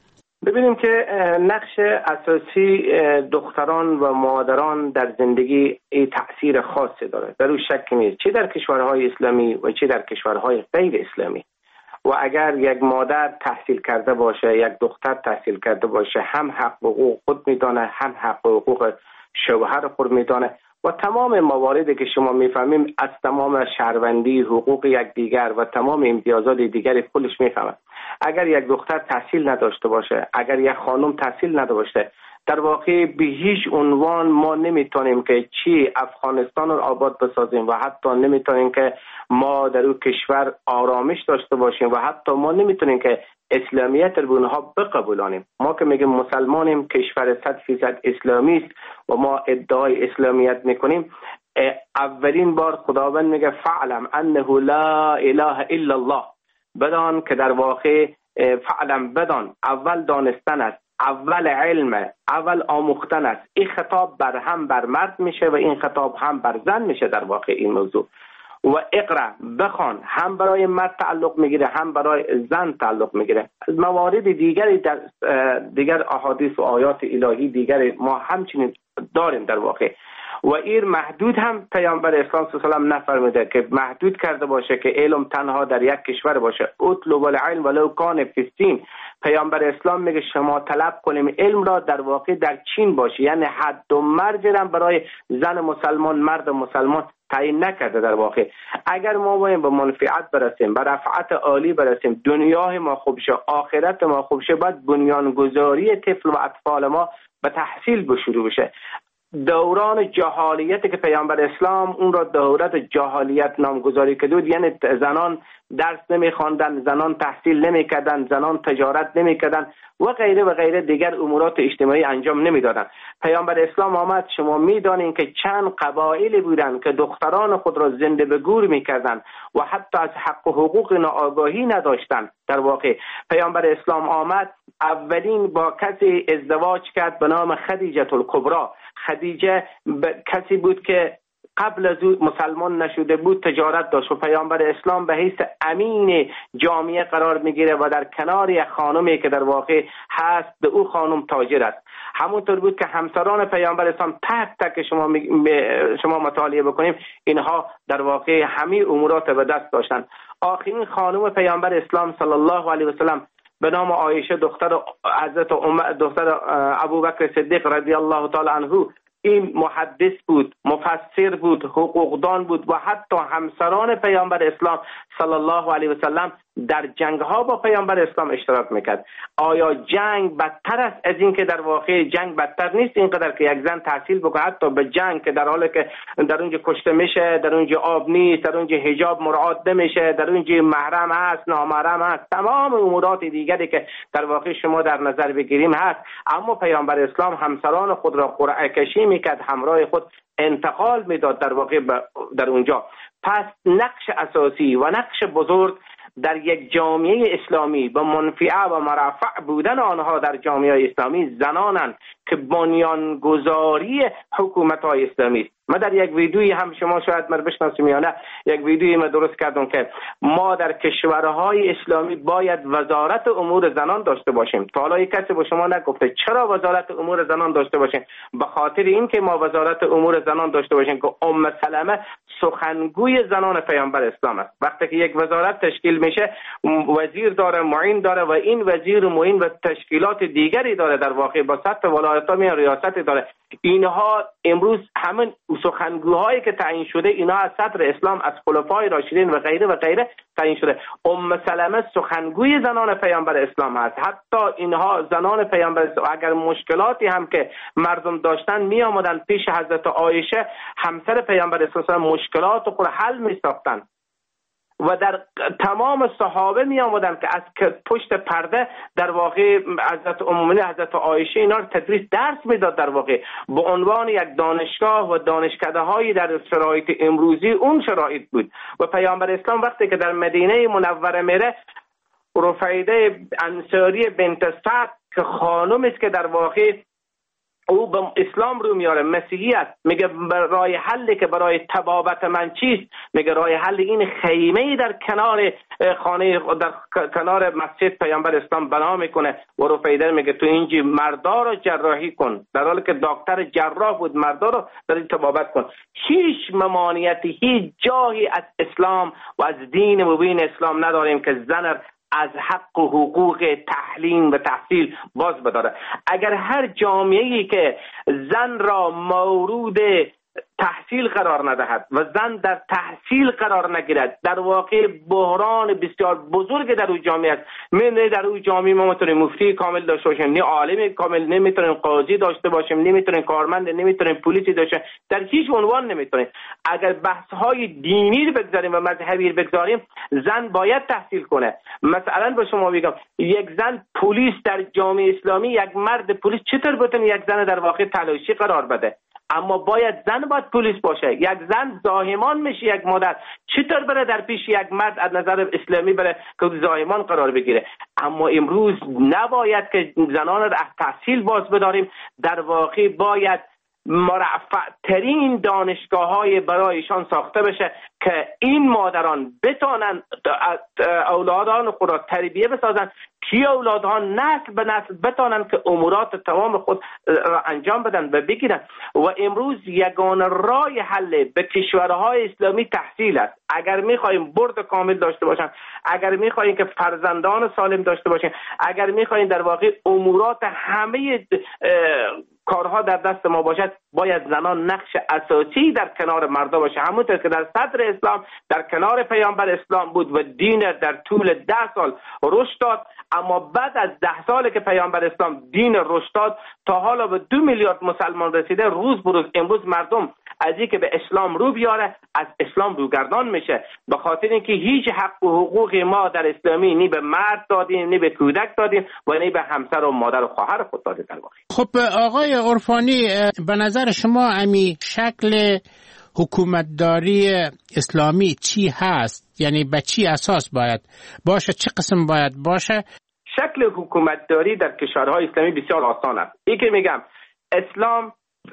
[SPEAKER 19] ببینیم که نقش اساسی دختران و مادران در زندگی ای تأثیر خاصی داره، در اون شک نیست، چه در کشورهای اسلامی و چه در کشورهای غیر اسلامی. و اگر یک مادر تحصیل کرده باشه، یک دختر تحصیل کرده باشه، هم حق و حقوق خود میدانه، هم حق و حقوق شوهر خود میدانه و تمام مواردی که شما میفهمیم از تمام شهروندی، حقوق یک دیگر و تمام امتیازات دیگری خودش میفهمه. اگر یک دختر تحصیل نداشته باشه، اگر یک خانم تحصیل نداشته باشه، در واقع به هیچ عنوان ما نمیتونیم که چی افغانستان رو آباد بسازیم و حتی نمیتونیم که ما در اون کشور آرامش داشته باشیم و حتی ما نمیتونیم که اسلامیت رو به اونها بقبولانیم. ما که میگیم مسلمانیم، کشور صد فیصد اسلامی است و ما ادعای اسلامیت میکنیم، اولین بار خداوند میگه فعلم انه لا اله الا الله، بدان که در واقع فعلم بدان، اول دانستن است، اول علم، اول آموختن است. این خطاب بر هم بر مرد میشه و این خطاب هم بر زن میشه در واقع این موضوع. و اقرا بخوان هم برای مرد تعلق میگیره هم برای زن تعلق میگیره. موارد دیگری در دیگر احادیث و آیات الهی دیگر ما همچنین داریم در واقع. و این محدود هم پیامبر اسلام صلی الله علیه و آله نفرموده که محدود کرده باشه که علم تنها در یک کشور باشه. اطلب العلم ولو کان فی الصین. پیامبر اسلام میگه شما طلب کنیم علم را در واقع در چین باشه، یعنی حد و مرج هم برای زن مسلمان، مرد مسلمان تعیین نکرده در واقع. اگر ما باید به منفعت برسیم، به رفعت عالی برسیم، دنیای ما خوب شه، آخرت ما خوب شه، باید بنیانگذاری طفل و اطفال ما به تحصیل به شروع بشه. دوران جهالیتی که پیامبر اسلام اون را دورت جهالیت نامگذاری کرد، یعنی زنان درس نمیخواندن، زنان تحصیل نمیکردن، زنان تجارت نمیکردن و غیره و غیره دیگر امورات اجتماعی انجام نمیدادن. پیامبر اسلام آمد، شما میدانین که چند قبایلی بودن که دختران خود را زنده به گور میکردن و حتی از حق و حقوق آگاهی نداشتن. در واقع پیامبر اسلام آمد، اولین با کسی ازدواج کرد به نام خدیجه الکبری. خدیجه کسی بود که قبل از او مسلمان نشده بود، تجارت داشت و پیامبر اسلام به حیث امین جامعه قرار میگیره و در کنار یک خانمی که در واقع هست به او خانم تاجر است. همونطور بود که همسران پیامبر اسلام تک تک شما شما مطالعه بکنیم، اینها در واقع همه امورات به دست داشتن. آخرین خانم پیامبر اسلام صلی الله علیه و سلم به نام عایشه دختر حضرت عمر، دختر ابوبکر صدیق رضی الله تعالی عنه، این محدث بود، مفسر بود، حقوقدان بود و حتی همسران پیامبر اسلام صلی الله علیه و سلم در جنگ ها با پیامبر اسلام اشتراک میکرد. آیا جنگ بدتر است از این که در واقع جنگ بدتر نیست اینقدر که یک زن تحصیل بکنه، حتی به جنگ که در حالی که در اونجا کشته میشه، در اونجا آب نیست، در اونجا حجاب مراعات نمیشه، در اونجا محرم هست، نامحرم هست، تمام امورات دیگری که در واقع شما در نظر بگیریم هست، اما پیامبر اسلام همسران خود را قرعه کشی میکرد، همراه خود انتقال میداد در واقع در اونجا. پس نقش اساسی و نقش بزرگ در یک جامعه اسلامی با منفعه و مرفع بودن آنها در جامعه اسلامی زنانند که بنیانگذاری حکومت های اسلامی است. من در یک ویدیویی هم شما شاید من بشناسیم یا نه، یک ویدیویی من درست کردم که ما در کشورهای اسلامی باید وزارت امور زنان داشته باشیم. تا حالا کسی با شما نگفته چرا وزارت امور زنان داشته باشیم؟ به خاطر اینکه ما وزارت امور زنان داشته باشیم که ام سلمه سخنگوی زنان پیامبر اسلام است. وقتی که یک وزارت تشکیل میشه، وزیر داره، معین داره و این وزیر معین و تشکیلات دیگری داره، در واقع با سطح ولایت ها ریاست داره. اینها امروز همین سخنگوهایی که تعیین شده، اینها از صدر اسلام، از خلفای راشدین و غیره و غیره تعیین شده. ام سلمه سخنگوی زنان پیامبر اسلام هست. حتی اینها زنان پیامبر اسلام اگر مشکلاتی هم که مردم داشتن می آمدن پیش حضرت عایشه همسر پیامبر اسلام، مشکلات خود حل می ساختن و در تمام صحابه می آمدن که از پشت پرده در واقع حضرت ام حضرت عایشه اینا رو تدریس درس میداد، در واقع به عنوان یک دانشگاه و دانشکده هایی در شرایط امروزی اون شرایط بود. و پیامبر اسلام وقتی که در مدینه منوره میره، رفیده انصاری بنت سعد که خانم است که در واقع او به اسلام رو میاره، مسیحیت میگه راه حلی که برای تبابت من چیست؟ میگه راه حل این خیمه در کنار خانه در کنار مسجد پیامبر اسلام بنا میکنه و رفیدر میگه تو اینجا مردا رو جراحی کن، در حالی که دکتر جراح بود مردا رو در تبابت کن. هیچ ممانعتی، هیچ جایی از اسلام و از دین مبین اسلام نداریم که زن از حق و حقوق تعلیم و تحصیل باز بداره. اگر هر جامعه‌ای که زن را مورود تحصیل قرار ندهد و زن در تحصیل قرار نگیرد، در واقع بحران بسیار بزرگ در اون جامعه است. من در اون جامعه ما میتونیم مفتی کامل داشته باشیم، نه عالم کامل، نمیتونیم قاضی داشته باشیم، نمیتونیم کارمند، نمیتونیم پلیسی داشته، در هیچ عنوان نمیتونیم. اگر بحث های دینی رو بگذاریم و مذهبی رو بگذاریم، زن باید تحصیل کنه. مثلا به شما میگم یک زن پلیس در جامعه اسلامی، یک مرد پلیس چطور بتونه یک زن در واقع تلاشی قرار بده؟ اما باید زن باید پلیس باشه. یک زن زاهمان میشه، یک مادر چطور بره در پیش یک مرد از نظر اسلامی بره که زاهمان قرار بگیره؟ اما امروز نباید که زنان را از تحصیل باز بداریم، در واقع باید مرفع ترین دانشگاه های برایشان ساخته بشه که این مادران بتانن اولادان خود را تربیه بسازن، که اولادها نسل به نسل بتانن که امورات تمام خود را انجام بدن و بگیرن. و امروز یگانه راه حل به کشورهای اسلامی تحصیل است. اگر میخوایم برد کامل داشته باشن، اگر میخوایم که فرزندان سالم داشته باشن، اگر میخوایم در واقع امورات همه کارها در دست ما باشد، باید زنان نقش اساسی در کنار مردا باشه، همونطور که در صدر اسلام در کنار پیامبر اسلام بود و دین در طول ده سال رشد داد. اما بعد از ده سالی که پیامبر اسلام دین رشد داد تا حالا به دو میلیارد مسلمان رسیده، روز بروز امروز مردم از این که به اسلام رو بیاره از اسلام روگردان میشه، به خاطر اینکه هیچ حق و حقوق ما در اسلامی نی به مرد دادیم، نی به کودک دادیم و نی به همسر و مادر و خواهر خود دادیم. در واقع
[SPEAKER 18] خب آقای عرفانی، به نظر شما امی شکل حکومتداری اسلامی چی هست؟ یعنی به چی اساس باید باشه؟ چه قسم باید باشه؟
[SPEAKER 19] شکل حکومتداری در کشورهای اسلامی بسیار آسان است. این که میگم اسلام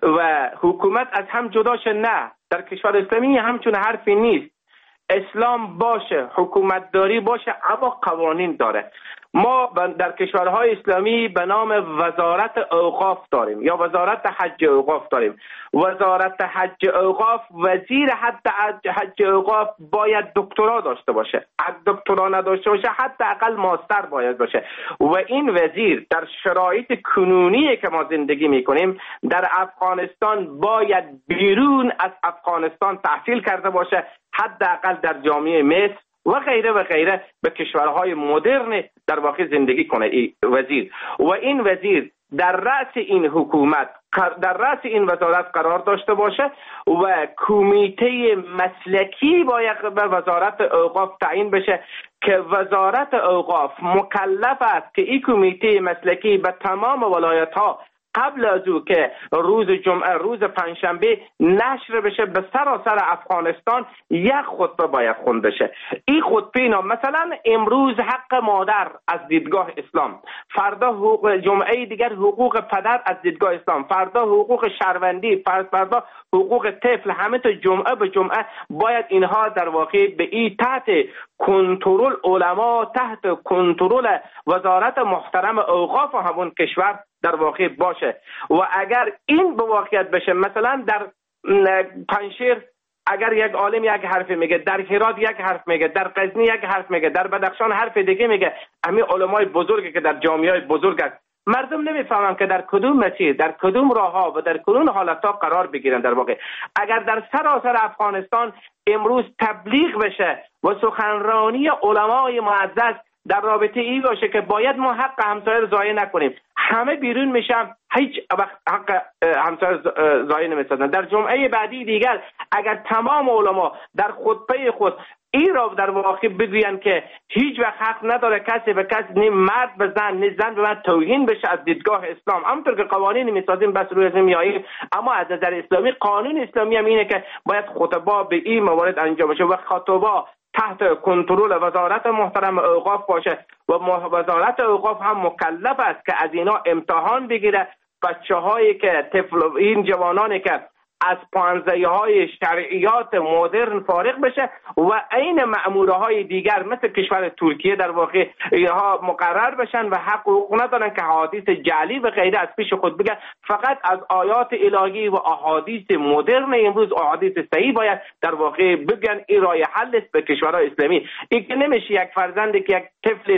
[SPEAKER 19] و حکومت از هم جداشه، نه، در کشور اسلامی همچون حرفی نیست. اسلام باشه، حکومتداری باشه، اما قوانین داره. ما در کشورهای اسلامی به نام وزارت اوقاف داریم یا وزارت حج اوقاف داریم. وزارت حج اوقاف، وزیر حتی حج اوقاف باید دکترا داشته باشه، اگه دکترا نداشته باشه حتی اقل ماستر باید باشه. و این وزیر در شرایط کنونی که ما زندگی میکنیم در افغانستان باید بیرون از افغانستان تحصیل کرده باشه، حداقل در جامعه مصر و غیره و غیره به کشورهای مدرن در واقع زندگی کنه این وزیر. و این وزیر در رأس این حکومت، در رأس این وزارت قرار داشته باشه و کمیته مسلکی باید به وزارت اوقاف تعیین بشه که وزارت اوقاف مکلف است که این کمیته مسلکی به تمام ولایت ها قبل از او که روز جمعه، روز پنجشنبه نشر بشه به سراسر افغانستان، یک خطبه باید خونده شه. این خطبه اینا مثلا امروز حق مادر از دیدگاه اسلام، فردا حقوق جمعه دیگر حقوق پدر از دیدگاه اسلام، فردا حقوق شهروندی، فردا حقوق طفل، همه تا جمعه به جمعه باید اینها در واقع به این تحت کنترل علما، تحت کنترل وزارت محترم اوقاف همون کشور در واقع باشه. و اگر این به واقعیت بشه، مثلا در پنجشیر اگر یک عالم یک حرف میگه، در هرات یک حرف میگه، در غزنی یک حرف میگه، در بدخشان حرف دیگه میگه، همین علمای بزرگی که در جامعه‌های بزرگ است، مردم نمیفهمن که در کدوم مسیر، در کدوم راهها و در کدوم حالتها قرار بگیرن. در واقع اگر در سراسر افغانستان امروز تبلیغ بشه و سخنرانی علمای معزز در رابطه ای باشه که باید ما حق همسایه رو ضایع نکنیم، همه بیرون میشن، هیچ وقت حق همسایه ضایع نمیسازن. در جمعه بعدی دیگر اگر تمام علما در خطبه خود این را در واقع بگوین که هیچ وقت حق نداره کسی به کسی، نه مرد به زن نه زن به مرد توهین بشه از دیدگاه اسلام، همونطور که قوانین میسازیم بس روی از میاییم، اما از نظر اسلامی قانون اسلامی هم اینه که باید خطبه به این موارد انجام بشه و خطبه تحت کنترل وزارت محترم اوقاف باشه و وزارت اوقاف هم مکلف است که از اینا امتحان بگیره بچه هایی که طفل این جوانانی که از پانزده های شرعیات مدرن فارغ بشه و این مأموره های دیگر مثل کشور ترکیه در واقع اینها مقرر بشن و حق حقوق ندارن که حدیث جعلی و غیره از پیش خود بگن. فقط از آیات الهی و احادیث مدرن امروز، احادیث صحیح باید در واقع بگن. این راه حل است به کشورهای اسلامی. این که نمیشه یک فرزندی که یک طفل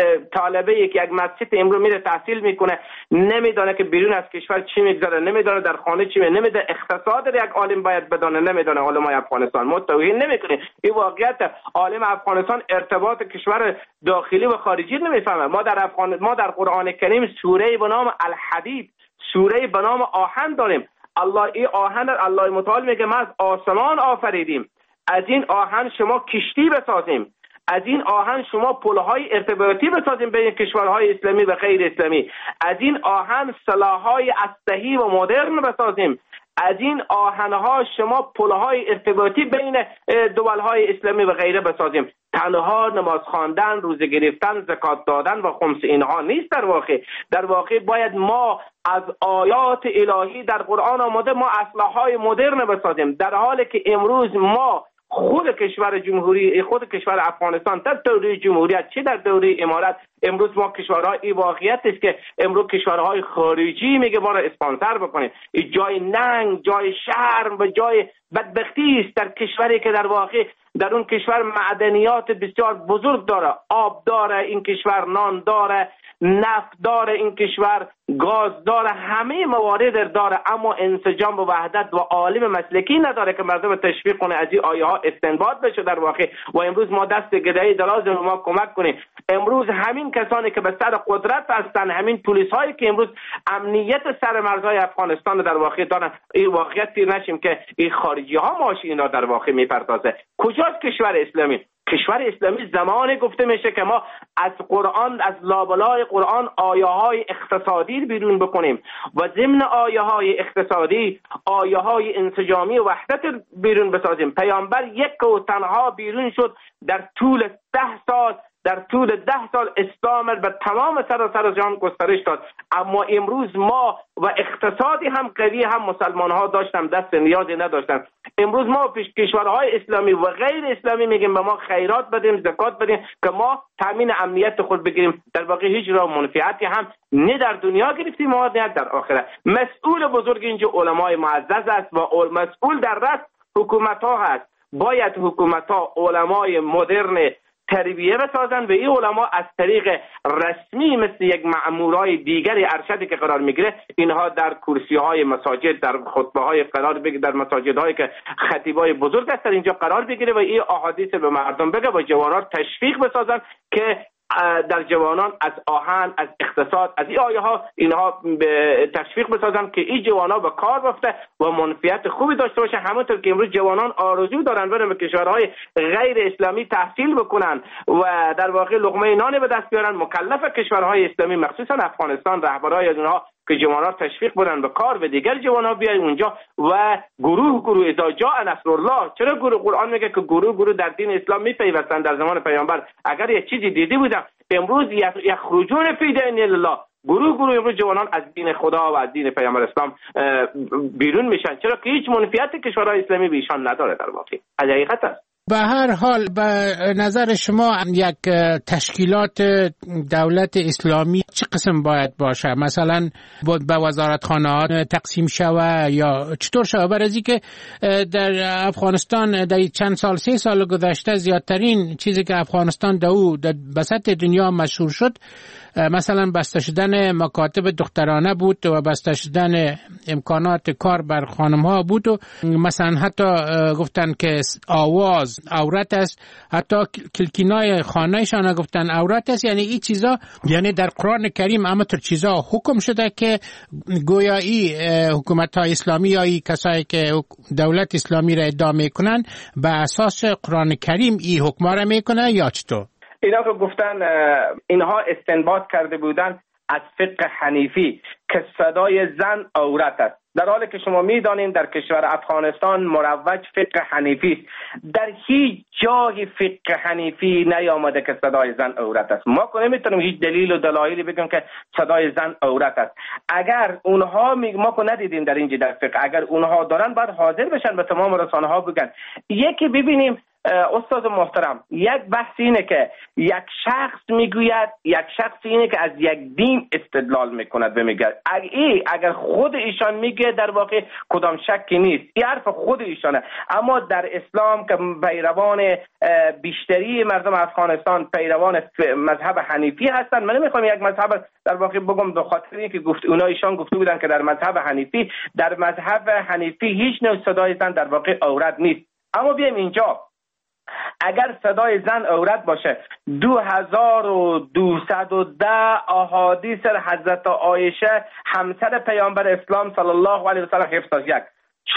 [SPEAKER 19] طالبه که یک مسجد امروز میره تحصیل میکنه نمیدونه که بیرون از کشور چی میگذره، نمیدونه در خانه چی میگذره، نمیدونه اقتصاد یک عالم باید بدونه، نمیدونه علمای افغانستان. ما توهین نمیکنیم، این واقعیت. عالم افغانستان ارتباط کشور داخلی و خارجی نمیفهمه. ما در افغان ما در قرآن کریم سوره به نام الحدید، سوره به نام آهن داریم. الله این آهن الله متعال میگه ما از آسمان آفریدیم، از این آهن شما کشتی بسازیم، از این آهن شما پل‌های ارتباطی بسازیم بین کشورهای اسلامی و غیر اسلامی، از این آهن سلاح‌های اسلحه‌ای و مدرن بسازیم، از این آهن‌ها شما پل‌های ارتباطی بین دول‌های اسلامی و غیره بسازیم. تنها نماز خواندن، روزه گرفتن، زکات دادن و خمس اینها نیست. در واقع در واقع باید ما از آیات الهی در قرآن آمده ما اسلحه‌های مدرن بسازیم، در حالی که امروز ما خود کشور جمهوری خود کشور افغانستان در دوره جمهوریت چه در دوره امارت امروز ما کشورهای این واقعیت است که امروز کشورهای خارجی میگه ما را اسپانسر بکنید. این جای ننگ، جای شرم و جای بدبختی است در کشوری که در واقع در اون کشور معدنیات بسیار بزرگ داره، آب داره این کشور، نان داره، نفت داره این کشور، گاز داره، همه موارد داره، اما انسجام و وحدت و عالم مسلکی نداره که مردم تشویق کنه از این آیه ها استنباط بشه در واقع. و امروز ما دست گدایی دراز ما کمک کنیم. امروز همین کسانی که به سر قدرت هستن، همین پلیس هایی که امروز امنیت سر مرزهای افغانستان در واقع دارن، این واقعیت پیر نشیم که این خارجی ها ماشی اینا در واقع میپردازه. کجاست کشور اسلامی؟ کشور اسلامی زمانی گفته میشه که ما از قرآن، از لابلای قرآن آیه های اقتصادی بیرون بکنیم و ضمن آیه های اقتصادی آیه های انسجامی و وحدت بیرون بسازیم. پیامبر یک و تنها بیرون شد در طول ده سال در طول ده سال اسلام به تمام سراسر جهان گسترش داد. اما امروز ما و اقتصادی هم قوی هم مسلمان ها داشتن دست نیازی نداشتن. امروز ما پیش کشورهای اسلامی و غیر اسلامی میگیم به ما خیرات بدیم، زکات بدیم که ما تامین امنیت خود بگیریم. در واقع هیچ راه منفعتی هم نه در دنیا گرفتیم و نه در آخرت. مسئول بزرگ اینجا علمای معزز است و مسئول در رأس حکومت ها هست. باید حکومت ها علمای مدرن تربیه بسازن و این علما از طریق رسمی مثل یک مأمورای دیگری ارشدی که قرار میگیره اینها در کرسی های مساجد، در خطبه های قرار بگیره، در مساجد هایی که خطیبای بزرگ هستن اینجا قرار بگیره و این احادیث به مردم بگه و جوانان تشویق بسازن که در جوانان از آهن، از اقتصاد، از این آیه ها اینها به تشویق بسازن که این جوانان به کار بفته و منفعت خوبی داشته باشه. همونطور که امروز جوانان آرزو دارن برن به کشورهای غیر اسلامی تحصیل بکنن و در واقع لقمه نان به دست بیارن، مکلف کشورهای اسلامی مخصوصا افغانستان رهبرای از اونها که جوانان تشویق بدن به کار و دیگر جوانان بیاین اونجا و گروه گروه اذا جاء نصر الله. چرا گروه؟ قرآن میگه که گروه گروه در دین اسلام میپیوستن. در زمان پیامبر اگر یک چیزی دیدی بودن امروز یخرجون فی دین الله، گروه گروه امروز جوانان از دین خدا و از دین پیامبر اسلام بیرون میشن. چرا که هیچ منفعت کشورهای اسلامی به ایشان نداره. در واقع حقیقت است.
[SPEAKER 18] به هر حال به نظر شما یک تشکیلات دولت اسلامی چه قسم باید باشه؟ مثلا به وزارتخانه ها تقسیم شوه یا چطور شوه؟ برای که در افغانستان در چند سال سه سال گذشته زیادترین چیزی که افغانستان در او در بسط دنیا مشهور شد مثلا بسته شدن مکاتب دخترانه بود و بسته شدن امکانات کار بر خانم ها بود و مثلا حتی گفتن که آواز عورت است، حتی کلکینای خانهشان گفتن عورت است. یعنی این چیزا یعنی در قرآن کریم همینطور چیزا حکم شده که گویا ای حکومت های اسلامی یا ای کسایی که دولت اسلامی را ادعا میکنن به اساس قرآن کریم ای حکم را میکنه یا چطور؟
[SPEAKER 19] اینا که گفتن اینها استنباط کرده بودن از فقه حنیفی که صدای زن عورت است، در حالی که شما میدانید در کشور افغانستان مروج فقه حنیفی است. در هیچ جای فقه حنیفی نیامده که صدای زن عورت است. ما که نمیتونیم هیچ دلیل و دلایلی بگیم که صدای زن عورت است. اگر اونها می... ما که ندیدیم در اینجا در فقه، اگر اونها دارن باید حاضر بشن به تمام رسانه ها بگن. یکی ببینیم استاد محترم، یک بحث اینه که یک شخص میگوید، یک شخص اینه که از یک دین استدلال میکند و میگه ای اگر خود ایشان میگه در واقع کدام شکی نیست، این حرف خود ایشانه. اما در اسلام که پیروان بیشتری مردم افغانستان پیروان مذهب حنیفی هستند، من نمیخوام یک مذهب در واقع بگم به خاطر اینکه گفت اونا ایشان گفته بودن که در مذهب حنیفی در مذهب حنیفی هیچ نوع صدای زن در واقع عورت نیست. اما بیایم اینجا، اگر صدای زن عورت باشه، دو هزار و دویست و ده احادیث حضرت عایشه همسر پیامبر اسلام صلی الله علیه و سلم حفظ از یک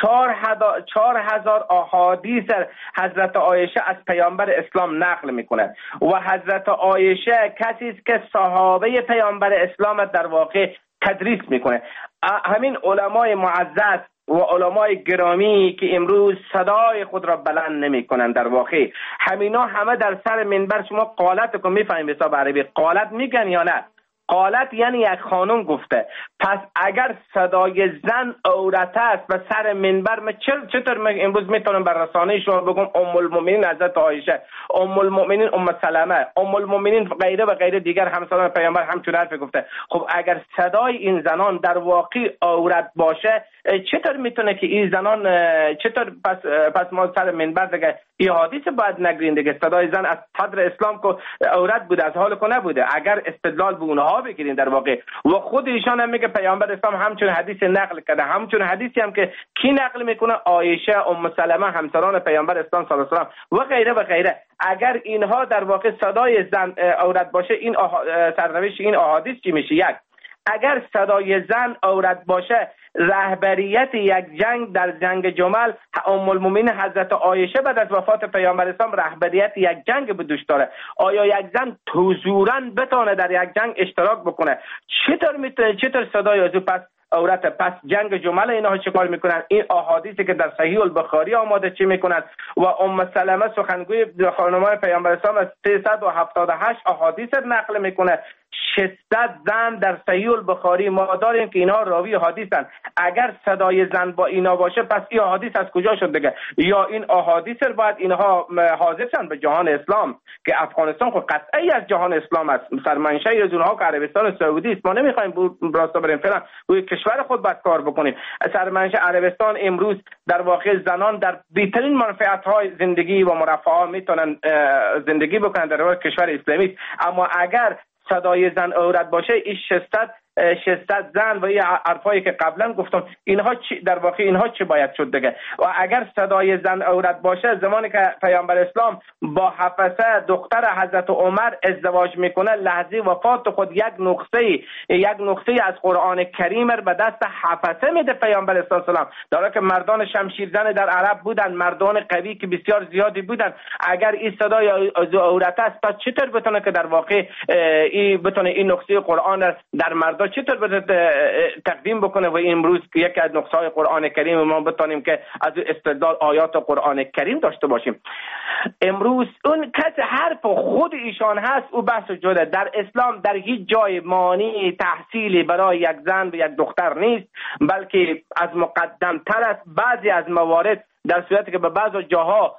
[SPEAKER 19] چهار هزار احادیث حضرت عایشه از پیامبر اسلام نقل میکنه و حضرت عایشه کسی است که صحابه پیامبر اسلام در واقع تدریس میکنه. همین علمای معزز و علمای گرامی که امروز صدای خود را بلند نمی کنند، در واقع همینا همه در سر منبر، شما قالت رو میفهمید حساب عربی قالت میگن یا نه؟ قالت یعنی یک خانم گفته. پس اگر صدای زن عورت است و سر منبر، من چطور من امروز میتونم بر رسانه شما بگم ام المؤمنین حضرت عایشه، ام المؤمنین ام سلمه، ام المؤمنین غیره و غیره دیگر همسران پیامبر همچون حرف گفته. خب اگر صدای این زنان در واقع عورت باشه، چطور میتونه که این زنان چطور پس پس ما سر منبر دیگه این حدیث باید نگرین دیگه؟ صدای زن از صدر اسلام که عورت بوده، از حال که نبوده. اگر استدلال به اونها بگیرین در واقع، و خود ایشان هم میگه پیامبر اسلام همچون حدیث نقل کرده، همچون حدیثی هم که کی نقل میکنه؟ عایشه، ام سلمه همسران پیامبر اسلام صلی الله علیه و و غیره و غیره. اگر اینها در واقع صدای زن عورت باشه، این سرنوشت این احادیث چی میشه؟ یک، اگر صدای زن عورت باشه، رهبریت یک جنگ در جنگ جمل ام المؤمنین حضرت عایشه بعد از وفات پیامبر اسلام رهبریت یک جنگ به دوش داره. آیا یک زن حضوراً بتونه در یک جنگ اشتراک بکنه؟ چطور میتونه؟ چطور صدای از پس عورت؟ پس جنگ جمل اینها چه کار میکنن؟ این احادیثی که در صحیح البخاری آماده چی میکنن؟ و ام سلمه سخنگوی خانمان پیامبر اسلام از سیصد و هفتاد و هشت احادیث نقل میکنه. ششصد زن در صحیح البخاری ما داریم که اینها راوی حدیثن. اگر صدای زن با اینا باشه، پس این احادیث از کجا شد دیگه؟ یا این احادیث رو باید اینها حاضر شن به جهان اسلام که افغانستان خود قطعی از جهان اسلام است، سرمنشأ از اونها که عربستان سعودی است. ما نمیخوایم راستا بریم فعلا روی کشور خود باید کار بکنیم. سرمنشأ عربستان امروز در واقع زنان در بهترین منفعت‌های زندگی و مرفه میتونن زندگی بکنن در کشور اسلامی. اما اگر صدای زن عورت باشه، این ششصد ششصد زن و این حرفایی که قبلا گفتم، اینها چی در واقع اینها چی باید شد دیگه؟ و اگر صدای زن عورت باشه، زمانی که پیامبر اسلام با حفصه دختر حضرت عمر ازدواج میکنه، لحظه وفات خود یک نقطه یک نقطه از قرآن کریم رو به دست حفصه میده پیامبر اسلام، در که مردان شمشیر زن در عرب بودن، مردان قوی که بسیار زیادی بودن. اگر این صدای عورت است، پس چطور بتونه که در واقع این بتونه این نقطه قرآن در مردان چطور باید تقدیم بکنه؟ و امروز یکی از نقطه‌های قرآن کریم ما بتونیم که از استدلال آیات قرآن کریم داشته باشیم. امروز اون کس حرف خود ایشان هست، او بحث جدا. در اسلام در هیچ جای مانع تحصیلی برای یک زن و یک دختر نیست، بلکه از مقدم تر است. بعضی از موارد در صورتی که به بعض جاها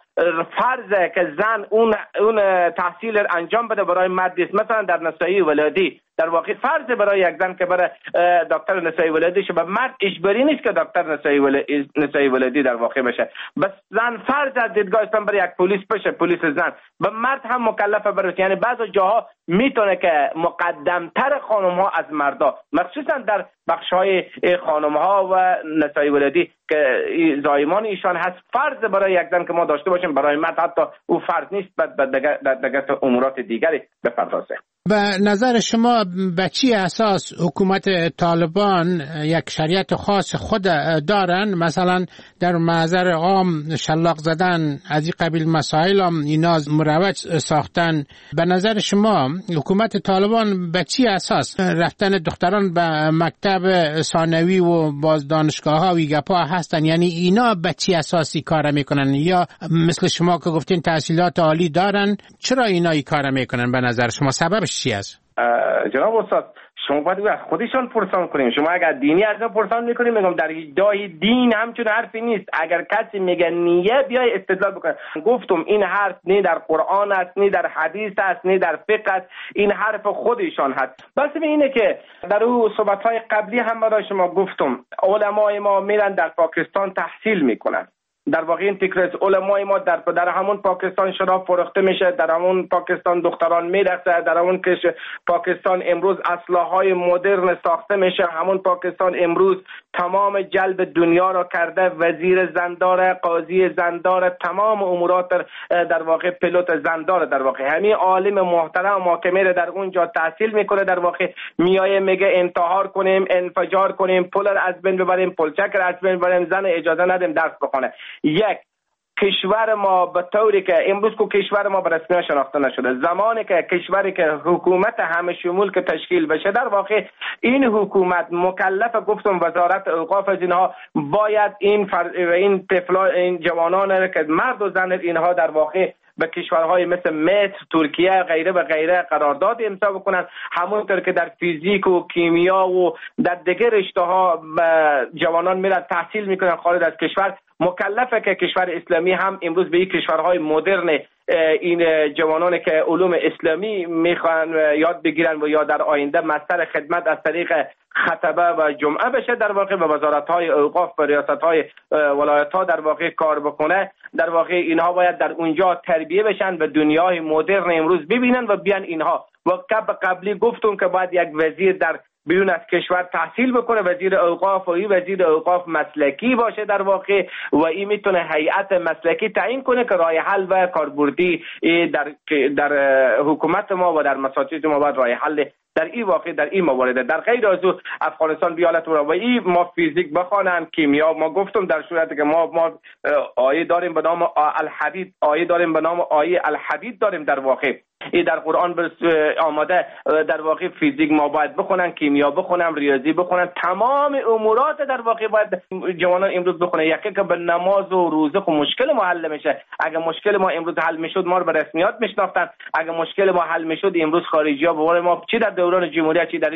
[SPEAKER 19] فرضه که زن اون اون تحصیل انجام بده برای مرد است، مثلا در نسایی ولادی در واقع فرض برای یک زن که برای دکتر نسایی ولادی شه، به مرد اجباری نیست که دکتر نسایی ولادی نسایی ولادی در واقع بشه. بس زن فرض از دیدگاه اسلام برای یک پلیس بشه، پلیس زن. به مرد هم مکلفه برای، یعنی بعض جاها میتونه که مقدمتر خانم ها از مردا، مخصوصا در بخش های خانم ها و نسایی ولادی که زایمان ایشان هست، فرض برای یک زن که ما داشته باشیم، برای مرد حتی او فرض نیست، بعد در دیگه امورات دیگری بپردازه.
[SPEAKER 18] به نظر شما به چی اساس حکومت طالبان یک شریعت خاص خود دارن؟ مثلا در محضر عام شلاق زدن از این قبیل مسائل هم اینا مروج ساختن. به نظر شما حکومت طالبان به چی اساس رفتن دختران به مکتب ثانوی و باز دانشگاه ها و گپا هستن؟ یعنی اینا به چی اساسی کار میکنن؟ یا مثل شما که گفتین تحصیلات عالی دارن، چرا اینا این کار میکنن به نظر شما؟ سببش چی است؟
[SPEAKER 19] جناب استاد، شما باید از خودشان پرسان کنیم. شما اگر دینی از پرسان میکنیم، میگم در ادعای دین همچون حرفی نیست. اگر کسی میگه نیه، بیای استدلال بکنه. گفتم این حرف نه در قرآن است، نه در حدیث است، نه در فقه است. این حرف خودشان هست. بس اینه که در اون صحبت‌های قبلی هم برای شما گفتم، علمای ما میرن در پاکستان تحصیل میکنن. در واقع این تکرار علمای ما در در همون پاکستان شراب فروخته میشه، در همون پاکستان دختران میرقصه، در همون کش پاکستان امروز اسلحه‌های مدرن ساخته میشه، همون پاکستان امروز تمام جلب دنیا را کرده، وزیر زندار، قاضی زندار، تمام امورات در واقع پیلوت زندار. در واقع همین عالم محترم ما که میره در اونجا تحصیل میکنه، در واقع میایه میگه انتحار کنیم، انفجار کنیم، پول از بین ببریم، پلچک از بین ببریم، زن اجازه ندیم درس بخونه. یک کشور ما به طوری که امروز کو کشور ما به رسمیت شناخته نشده، زمانی که کشوری که حکومت همه شمول که تشکیل بشه، در واقع این حکومت مکلف، گفتم وزارت اوقاف از اینها باید این فر... این طفلا این جوانان که مرد و زن اینها در واقع به کشورهای مثل مصر، ترکیه غیره و غیره قرارداد امضا بکنن، همونطور که در فیزیک و کیمیا و در دیگر رشته ها جوانان میرن تحصیل میکنن خارج از کشور. مکلفه که کشور اسلامی هم امروز به این کشورهای مدرن این جوانانی که علوم اسلامی میخوان یاد بگیرن و یا در آینده مستر خدمت از طریق خطبه و جمعه بشه، در واقع به وزارت‌های اوقاف و ریاست‌های ولایت‌ها در واقع کار بکنه. در واقع اینها باید در اونجا تربیه بشن، به دنیای مدرن امروز ببینن و بیان اینها. و قبلی گفتم که باید یک وزیر در بیرون از کشور تحصیل بکنه، وزیر اوقاف، و این وزیر اوقاف مسلکی باشه در واقع، و این میتونه هیئت مسلکی تعیین کنه که راه حل و کاربردی در در حکومت ما و در مساجد ما باید راه حل در این واقع در این موارد. در غیر از او افغانستان بیالت و این ما فیزیک بخوانم، کیمیا، ما گفتم در صورتی که ما ما آیه داریم به نام الحدید، آیه داریم به نام آیه الحدید داریم در واقع این در قرآن آماده، در واقع فیزیک ما باید بخونن، کیمیا بخونن، ریاضی بخونن، تمام امورات در واقع باید جوانان امروز بخونن. یکی که به نماز و روزه خو مشکل ما حل میشه. اگه مشکل ما امروز حل میشد ما رو به رسمیات میشناختن. اگه مشکل ما حل میشد امروز خارجی ها به ما چی در دوران جمهوریت چی در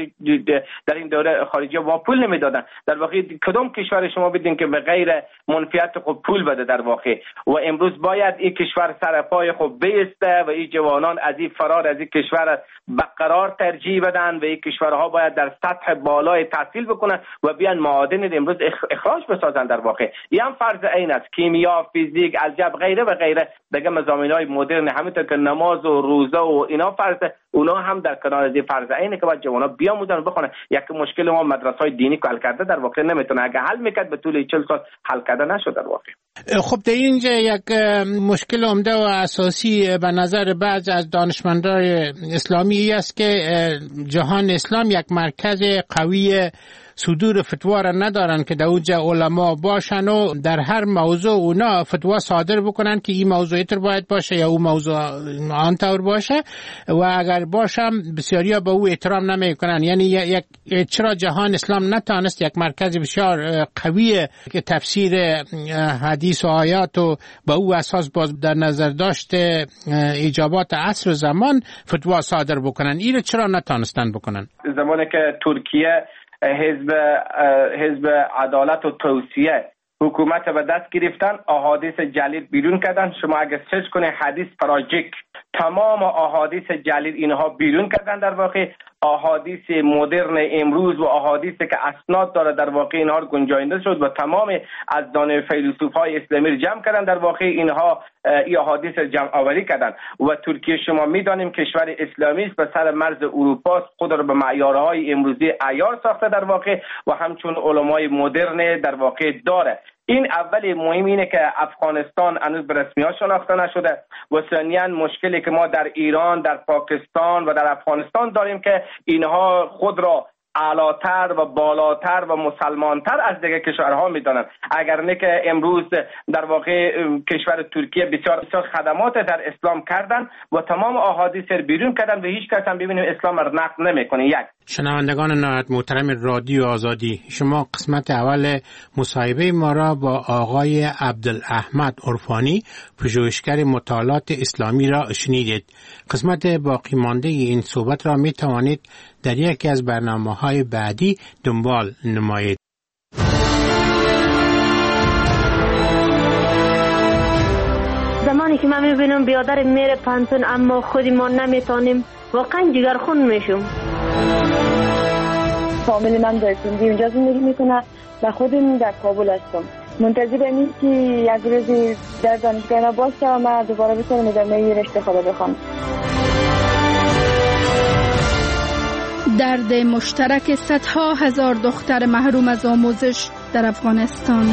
[SPEAKER 19] در این دوره خارجی ها ما پول نمیدادن. در واقع کدوم کشور شما بدین که به غیر منفیت خود پول بده در واقع؟ و امروز باید این کشور سر پای خود بیسته و این جوانان از این فرار از این کشور برقرار ترجیح بدن و این کشورها باید در سطح بالای تحصیل بکنن و بیان معادن امروز اخراج بسازن. در واقع این هم فرض عین است. کیمیا، فیزیک، الجبر غیره و غیره دیگه مضامین‌های مدرن، همونطور که نماز و روزه و اینا فرض، اونا هم در کنار از فرض عینه که باید جوانا بیاموزن و بخونن. یک مشکل ما مدرسه‌های دینی که حل کرده در واقع نمیتونه، اگه حل میکرد به طول چهل سال حل کرده نشد در واقع.
[SPEAKER 18] خب در اینجا یک مشکل عمده و اساسی به نظر بعض از دانشمندان اسلامی است که جهان اسلام یک مرکز قوی صدور فتوا را ندارن که در اونجا علما باشن و در هر موضوع اونا فتوا صادر بکنن که این موضوع اینطور باید باشه یا اون موضوع آنطور باشه، و اگر باشم بسیاری ها به او احترام نمی کنن. یعنی یک چرا جهان اسلام نتانست یک مرکز بسیار قوی که تفسیر حدیث و آیات و به او اساس باز در نظر داشته ایجابات عصر و زمان فتوا صادر بکنن؟ این چرا نتانستن بکنن؟
[SPEAKER 19] زمانی که ترکیه حزب حزب عدالت و توسعه حکومت به دست گرفتن، احادیث جلیل بیرون کردن. شما اگه سرچ کنه حدیث پراجیک، تمام احادیث جلیل اینها بیرون کردن. در واقع احادیث مدرن امروز و احادیثی که اسناد داره در واقع اینها رو گنجانده شد و تمام از دانه فیلسوفای اسلامی رو جمع کردن. در واقع اینها این احادیث جمع آوری کردن. و ترکیه شما میدانیم کشور اسلامی است، به سر مرز اروپا، خود را به معیارهای امروزی عیار ساخته در واقع و همچون علمای مدرن در واقع داره. این اولی مهم اینه که افغانستان هنوز به رسمی ها شناخته نشده و ثانیاً مشکلی که ما در ایران، در پاکستان و در افغانستان داریم که اینها خود را اعلاتر و بالاتر و مسلمانتر از دیگه کشورها میدانند. اگر نه که امروز در واقع کشور ترکیه بسیار بسیار خدمات در اسلام کردن و تمام احادیث را بیرون کردن و هیچ کس هم ببینیم اسلام را نقد نمیکنه. یک
[SPEAKER 18] شنوندگان نهایت محترم رادیو آزادی، شما قسمت اول مصاحبه ما را با آقای عبدالاحمد عرفانی، پژوهشگر مطالعات اسلامی را شنیدید. قسمت باقی مانده این صحبت را می توانید در یکی از برنامه‌های بعدی دنبال نمایید.
[SPEAKER 20] زمانی که من میبینم بیادر میره پانتون اما خودی ما نمیتونیم، واقعا جگرخون میشم.
[SPEAKER 21] فامیل من در سندی اونجا زندگی میکنه و خودم در کابل هستم. منتظرم این که یک روزی در دانشگاه ما باز شوم و من دوباره بتونم ادامه رشته خدا بخوام.
[SPEAKER 13] درد مشترک صدها هزار دختر محروم از آموزش در افغانستان.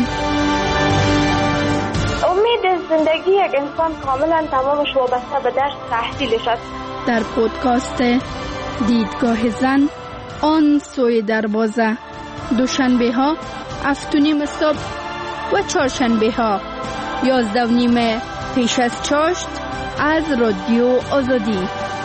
[SPEAKER 21] امید زندگی یک انسان کاملا تمامش وابسته به درس تحصیلش است.
[SPEAKER 13] در پودکاست دیدگاه زن، آن سوی دروازه، دوشنبه ها هفت و نیم صبح و چهارشنبه ها یازده و نیم پیش از چاشت از رادیو آزادی.